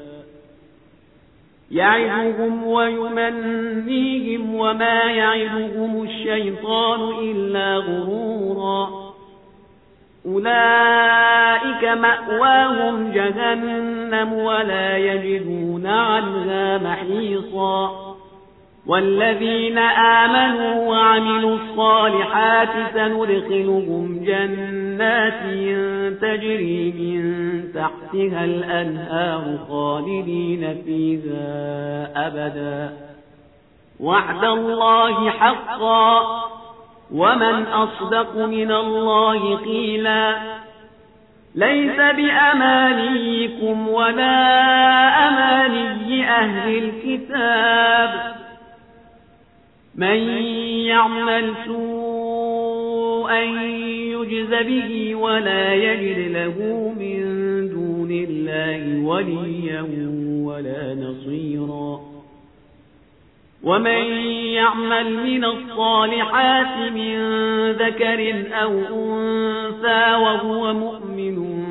يعدهم ويمنيهم وما يعدهم الشيطان إلا غرورا أولئك مأواهم جهنم ولا يجدون عنها محيصا والذين آمنوا وعملوا الصالحات سندخلهم جنات تجري من تحتها الأنهار خالدين فيها أبدا وعد الله حقا ومن أصدق من الله قيلا ليس بأمانيكم ولا أماني أهل الكتاب من يعمل سوءا يجز به ولا يجد له من دون الله وليا ولا نصيرا ومن يعمل من الصالحات من ذكر أو أنثى وهو مؤمن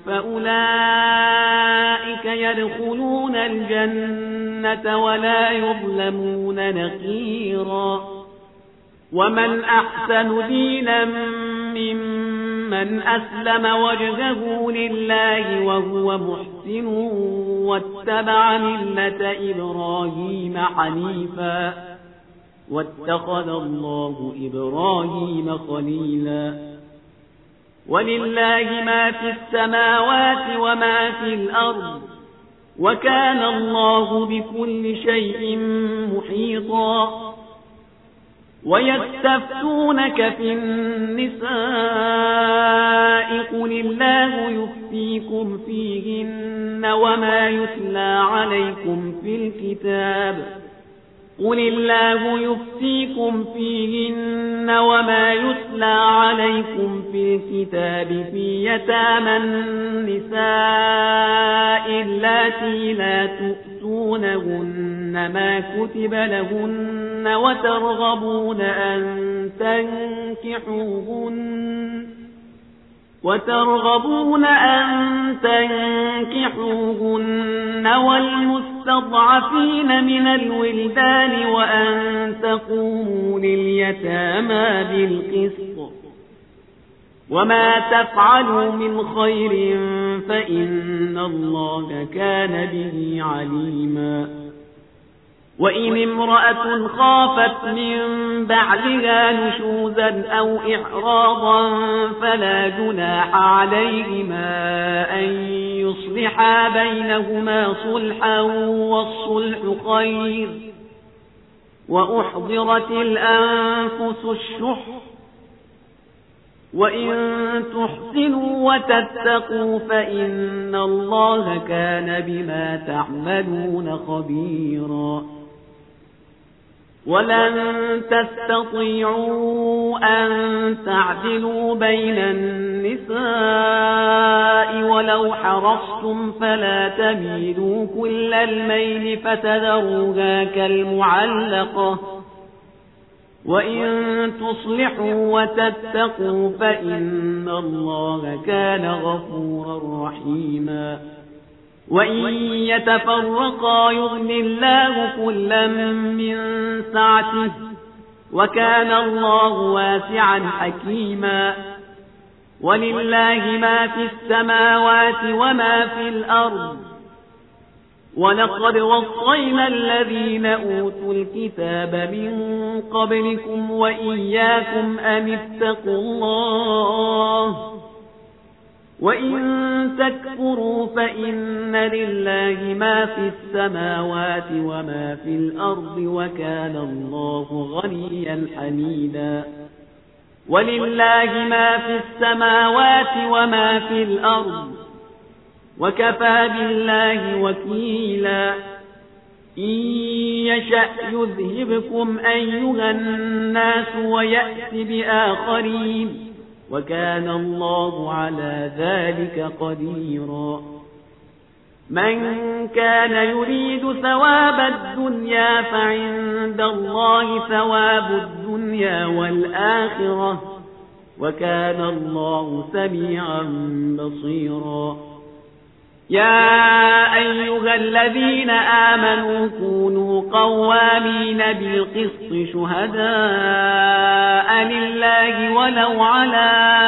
فأولئك يدخلون الجنة ولا يظلمون نقيرا. ومن أحسن دينا ممن أسلم وجهه لله وهو محسن واتبع ملة إبراهيم حنيفا واتخذ الله إبراهيم خليلا. ولله ما في السماوات وما في الأرض وكان الله بكل شيء محيطا. ويستفتونك في النساء قل الله يفتيكم فيهن وما يتلى عليكم في الكتاب قل الله يفتيكم فيهن وما يتلى عليكم في الكتاب في يتامى النساء اللاتي لا تؤتونهن ما كتب لهن وترغبون أن تنكحوهن والمستضعفين من الولدان وأن تقوموا لليتامى بالقسط وما تفعلوا من خير فإن الله كان به عليما. وإن امرأة خافت من بعلها نشوزا أو إعراضا فلا جناح عليهما أن يصلحا بينهما صلحا والصلح خير. وأحضرت الأنفس الشح وإن تحسنوا وتتقوا فإن الله كان بما تعملون خبيرا. ولن تستطيعوا أن تعدلوا بين النساء ولو حرصتم فلا تميلوا كل الميل فتذروها كالمعلقة وإن تصلحوا وتتقوا فإن الله كان غفورا رحيما. وإن يتفرقا يغن الله كلا من سعته وكان الله واسعا حكيما. ولله ما في السماوات وما في الأرض ولقد وصينا الذين أوتوا الكتاب من قبلكم وإياكم أن اتقوا الله وإن تكفروا فإن لله ما في السماوات وما في الأرض وكان الله غنيا حميدا. ولله ما في السماوات وما في الأرض وكفى بالله وكيلا. إن يشأ يذهبكم أيها الناس ويأت بآخرين وكان الله على ذلك قديرا. من كان يريد ثواب الدنيا فعند الله ثواب الدنيا والآخرة وكان الله سميعا بصيرا. يا أيها الذين آمنوا كونوا قوامين بالقسط شهداء لله ولو على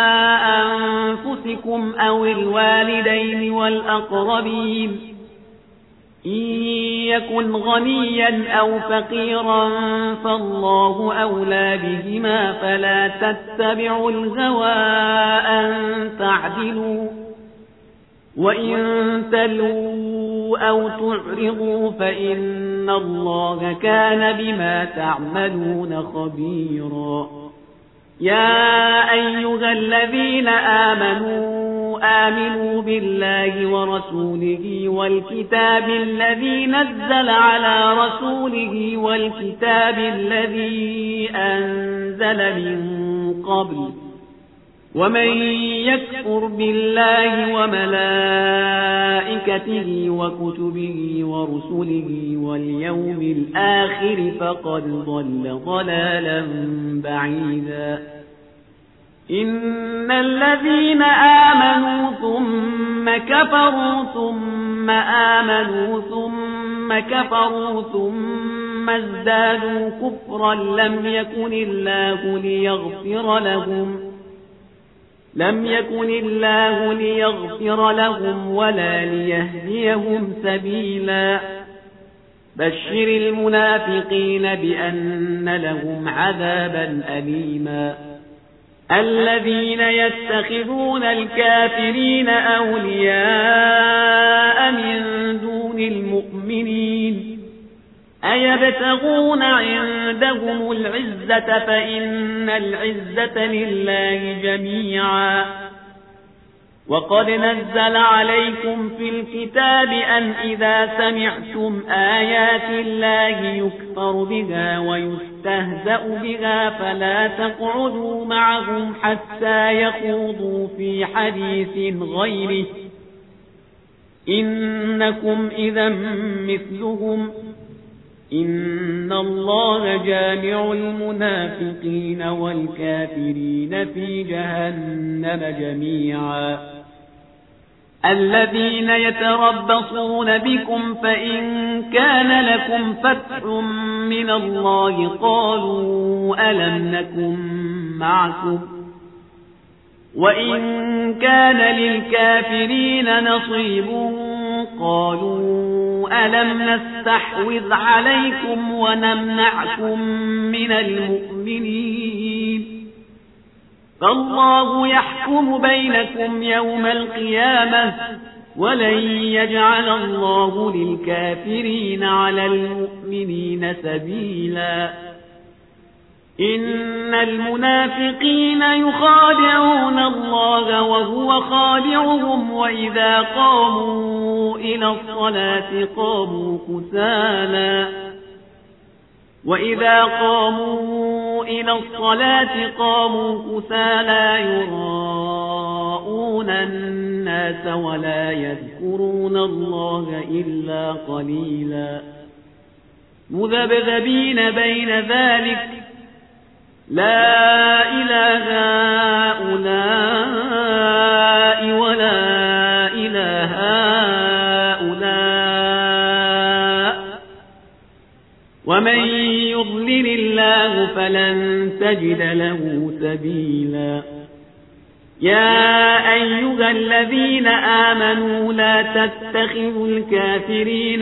أنفسكم أو الوالدين والأقربين إن يكن غنيا أو فقيرا فالله أولى بهما فلا تتبعوا الهوى أن تعدلوا وإن تلوا أو تعرضوا فإن الله كان بما تعملون خبيرا. يا أيها الذين آمنوا بالله ورسوله والكتاب الذي نزل على رسوله والكتاب الذي أنزل من قبل ومن يكفر بالله وملائكته وكتبه ورسله واليوم الآخر فقد ضل ضلالا بعيدا إن الذين آمنوا ثم كفروا ثم آمنوا ثم كفروا ثم ازدادوا كفرا لم يكن الله ليغفر لهم ولا ليهديهم سبيلا بشر المنافقين بأن لهم عذابا أليما الذين يتخذون الكافرين أولياء من دون المؤمنين أيبتغون عندهم العزة فإن العزة لله جميعا وقد نزل عليكم في الكتاب أن إذا سمعتم آيات الله يكفر بها ويستهزأ بها فلا تقعدوا معهم حتى يخوضوا في حديث غيره إنكم إذا مثلهم إن الله جامع المنافقين والكافرين في جهنم جميعا الذين يتربصون بكم فإن كان لكم فتح من الله قالوا ألم نكن معكم وإن كان للكافرين نصيب قالوا ألم نستحوذ عليكم ونمنعكم من المؤمنين فالله يحكم بينكم يوم القيامة ولن يجعل الله للكافرين على المؤمنين سبيلا إن المنافقين يخادعون الله وهو خادعهم وإذا قاموا إلى الصلاة قاموا كسالى يراءون الناس ولا يذكرون الله إلا قليلا مذبذبين بين ذلك لا إله هؤلاء ولا إله هؤلاء ومن يضلل الله فلن تجد له سبيلا يا أيها الذين آمنوا لا تتخذوا الكافرين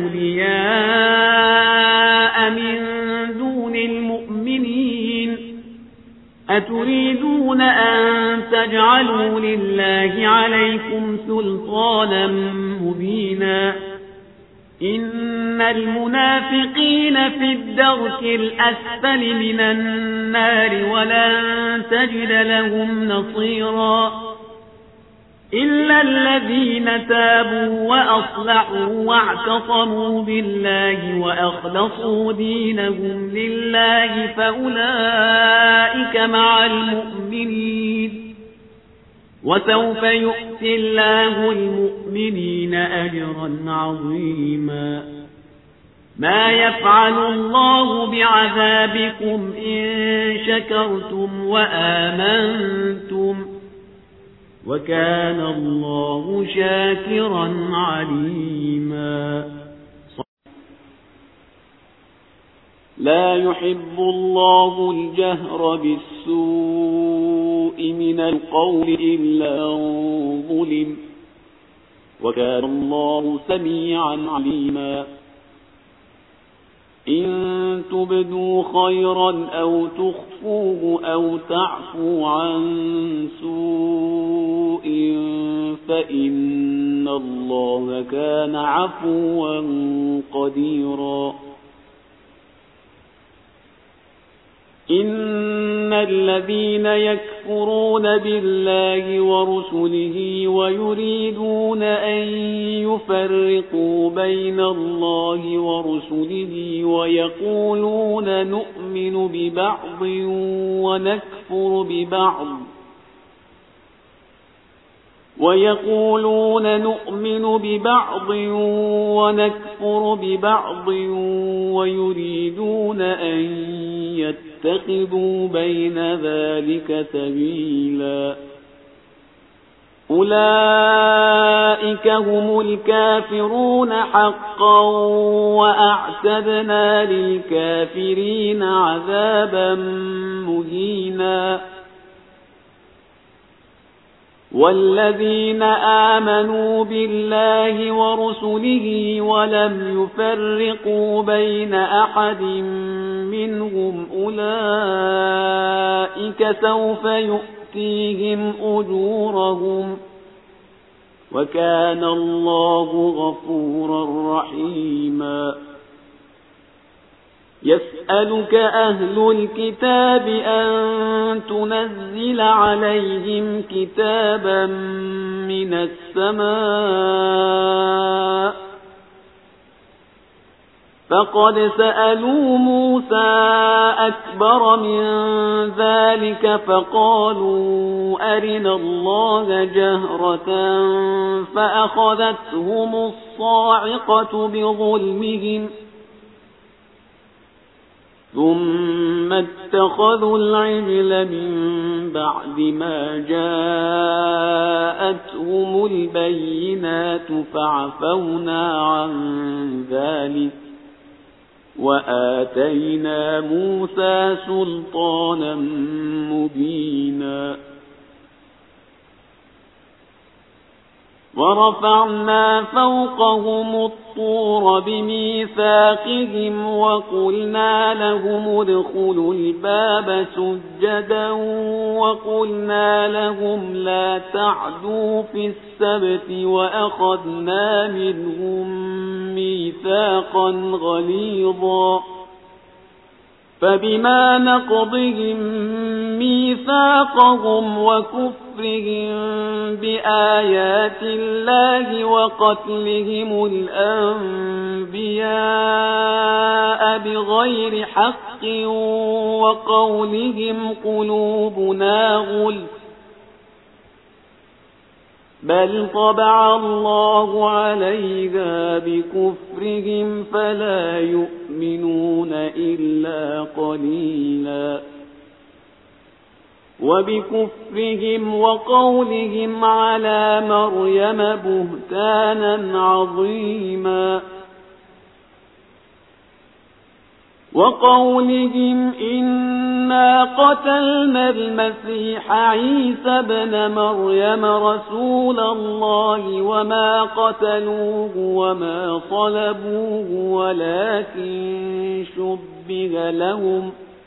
أولياء من دون المؤمنين أتريدون أن تجعلوا لله عليكم سلطانا مبينا إن المنافقين في الدرك الأسفل من النار ولن تجد لهم نصيرا إلا الذين تابوا وأصلحوا واعتصموا بالله وأخلصوا دينهم لله فأولئك مع المؤمنين وسوف يؤتي الله المؤمنين أجرا عظيما ما يفعل الله بعذابكم إن شكرتم وآمنتم وكان الله شاكرا عليما لا يحب الله الجهر بالسوء من القول إلا أن ظلم وكان الله سميعا عليما إن تبدوا خيرا أو تخفوه أو تعفو عن سوء فإن الله كان عفوا قديرا إن الذين يكفرون بالله ورسله ويريدون أن يفرقوا بين الله ورسله ويقولون نؤمن ببعض ونكفر ببعض ويقولون نؤمن ببعض ونكفر ببعض ويريدون أن يتخذوا بين ذلك سبيلا أولئك هم الكافرون حقا وأعتدنا للكافرين عذابا مهينا والذين آمنوا بالله ورسله ولم يفرقوا بين أحد منهم أولئك سوف يؤتيهم أجورهم وكان الله غفورا رحيما يسألك أهل الكتاب أن تنزل عليهم كتابا من السماء فقد سألوا موسى أكبر من ذلك فقالوا أرنا الله جهرة فأخذتهم الصاعقة بظلمهم ثم اتخذوا العجل من بعد ما جاءتهم البينات فعفونا عن ذلك وآتينا موسى سلطانا مبينا ورفعنا فوقهم الطور بميثاقهم وقلنا لهم ادخلوا الباب سجدا وقلنا لهم لا تعدوا في السبت وأخذنا منهم ميثاقا غليظا فبما نقضهم ميثاقهم وكفرهم بآيات الله وقتلهم الأنبياء بغير حق وقولهم قلوبنا غلف بل طبع الله عليها بكفرهم فلا يؤمنون إلا قليلا وبكفرهم وقولهم على مريم بهتانا عظيما وقولهم إنا قتلنا المسيح عيسى ابن مريم رسول الله وما قتلوه وما صلبوه ولكن شبه لهم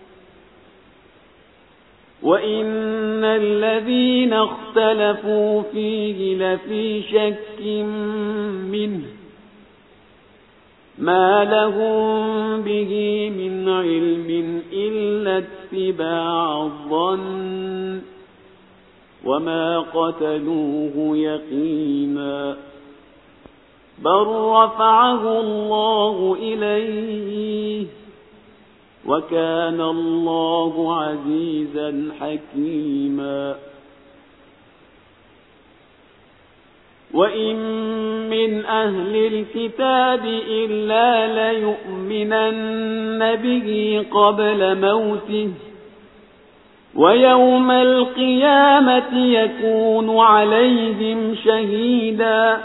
وإن الذين اختلفوا فيه لفي شك منه ما لهم به من علم إلا اتباع الظن وما قتلوه يقينا بل رفعه الله إليه وكان الله عزيزا حكيما وإن من أهل الكتاب إلا ليؤمنن به قبل موته ويوم القيامة يكون عليهم شهيدا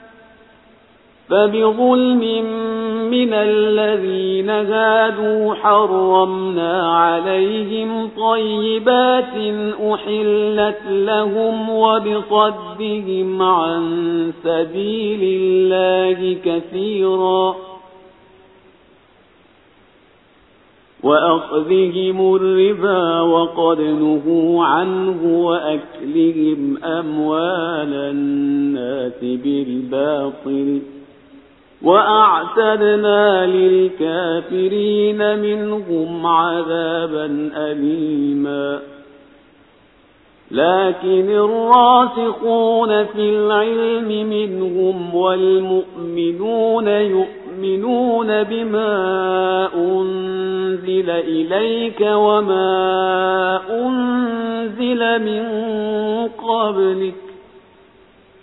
فبظلم من الذين هادوا حرمنا عليهم طيبات أحلت لهم وبصدهم عن سبيل الله كثيرا وأخذهم الربا وقد نهوا عنه وأكلهم أموال الناس بالباطل وأعتدنا للكافرين منهم عذابا أليما لكن الراسخون في العلم منهم والمؤمنون يؤمنون بما أنزل إليك وما أنزل من قبلك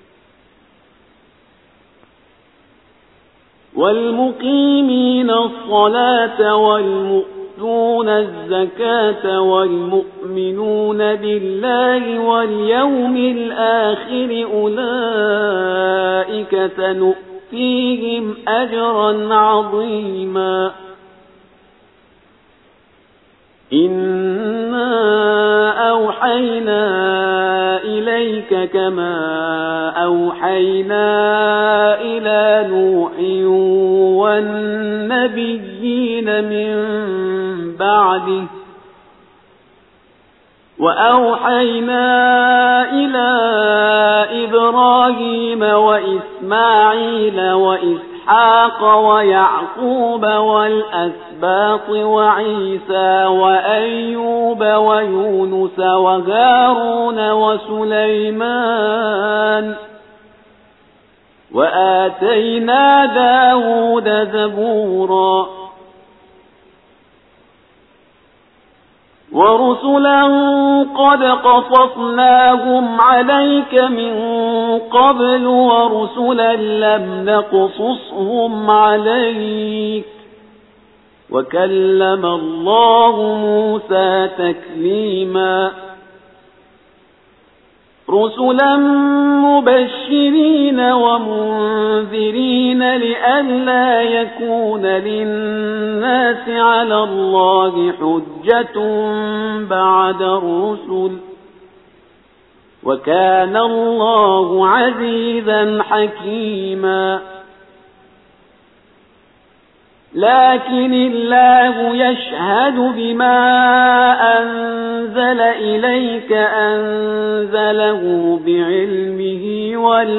والمقيمين الصلاة والمؤتون الزكاة والمؤمنون بالله واليوم الآخر أولئك سنؤتيهم أجرا عظيما إنا أوحينا إليك كما أوحينا إلى نوح والنبيين من بعده وأوحينا إلى إبراهيم وإسماعيل وإسحاق ويعقوب والأسباط وعيسى وأيوب ويونس وهارون وسليمان وآتينا داود زبورا ورسلا قد قصصناهم عليك من قبل ورسلا لم نقصصهم عليك وكلم الله موسى تكليما رسلا مبشرين ومنذرين لئلا يكون للناس على الله حجة بعد الرسل وكان الله عزيزا حكيما لكن الله يشهد بما أنزل إليك أنزله بعلمه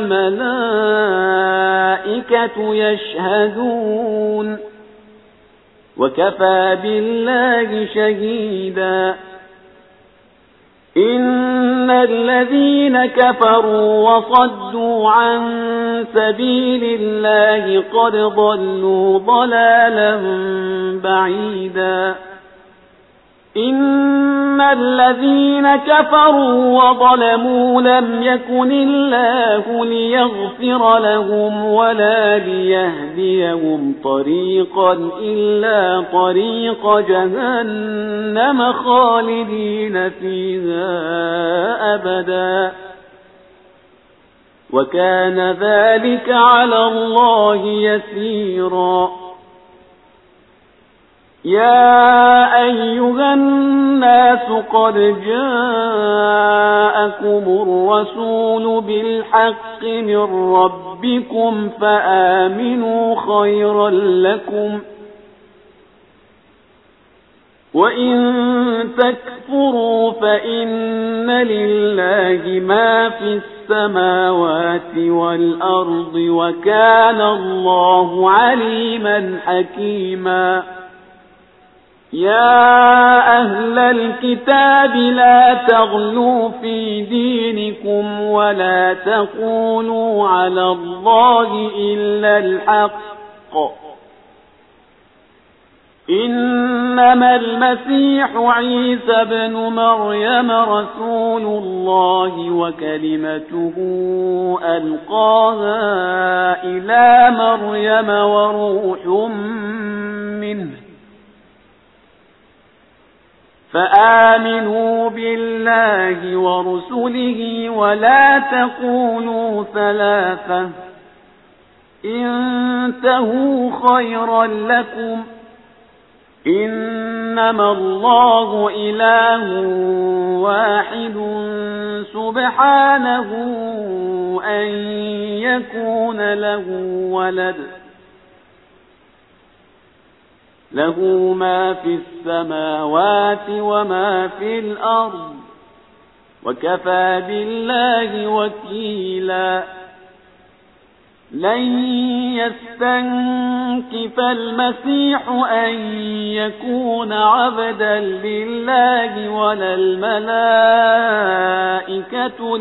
والملائكة يشهدون وكفى بالله شهيدا إن الذين كفروا وصدوا عن سبيل الله قد ضلوا ضلالا بعيدا إن الذين كفروا وظلموا لم يكن الله ليغفر لهم ولا ليهديهم طريقا إلا طريق جهنم خالدين فيها أبدا وكان ذلك على الله يسيرا يا أيها الناس قد جاءكم الرسول بالحق من ربكم فآمنوا خيرا لكم وإن تكفروا فإن لله ما في السماوات والأرض وكان الله عليما حكيما يا أهل الكتاب لا تغلوا في دينكم ولا تقولوا على الله إلا الحق إنما المسيح عيسى بن مريم رسول الله وكلمته ألقاها إلى مريم وروح منه فآمنوا بالله ورسله ولا تقولوا ثلاثة انتهوا خيرا لكم إنما الله إله واحد سبحانه أن يكون له ولد له ما في السماوات وما في الأرض وكفى بالله وكيلا لن يستنكف المسيح أن يكون عبدا لله ولا الملائكة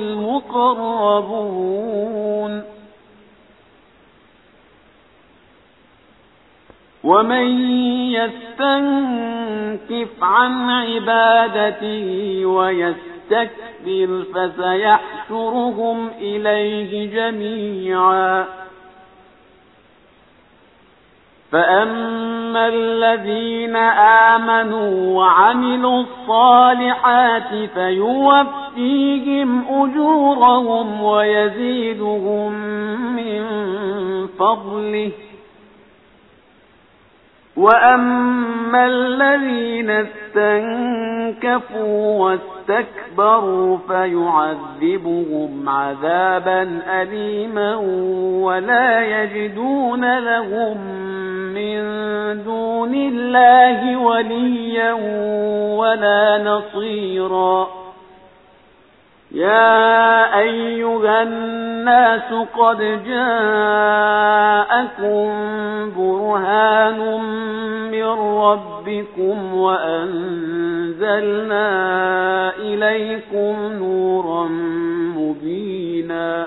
المقربون ومن يستنكف عن عبادته ويستكبر فسيحشرهم إليه جميعا فأما الذين آمنوا وعملوا الصالحات فيوفيهم أجورهم ويزيدهم من فضله وأما الذين استنكفوا واستكبروا فيعذبهم عذابا أليما ولا يجدون لهم من دون الله وليا ولا نصيرا يا أيها الناس قد جاءكم برهان من ربكم وأنزلنا إليكم نورا مبينا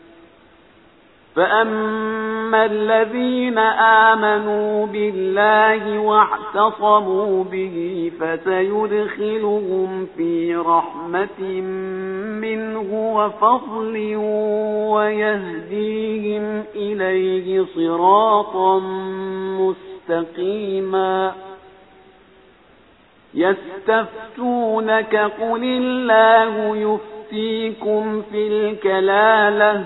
فأما الذين آمنوا بالله واعتصموا به فسيدخلهم في رحمة منه وفضل ويهديهم إليه صراطا مستقيما يستفتونك قل الله يفتيكم في الكلالة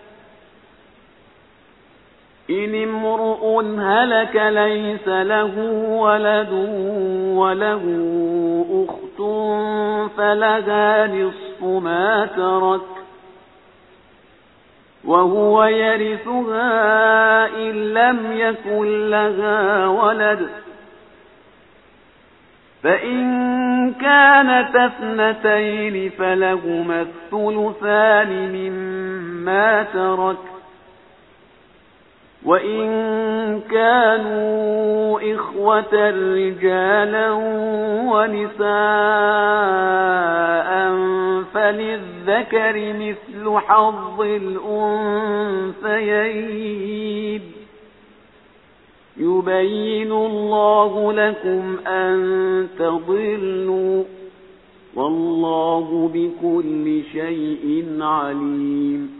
إن امرؤ هلك ليس له ولد وله أخت فلها نصف ما ترك وهو يرثها إن لم يكن لها ولد فإن كانت اثنتين فلهما الثلثان مما ترك وإن كانوا إخوة رجالا ونساء فللذكر مثل حظ الأنثيين يبين الله لكم أن تضلوا والله بكل شيء عليم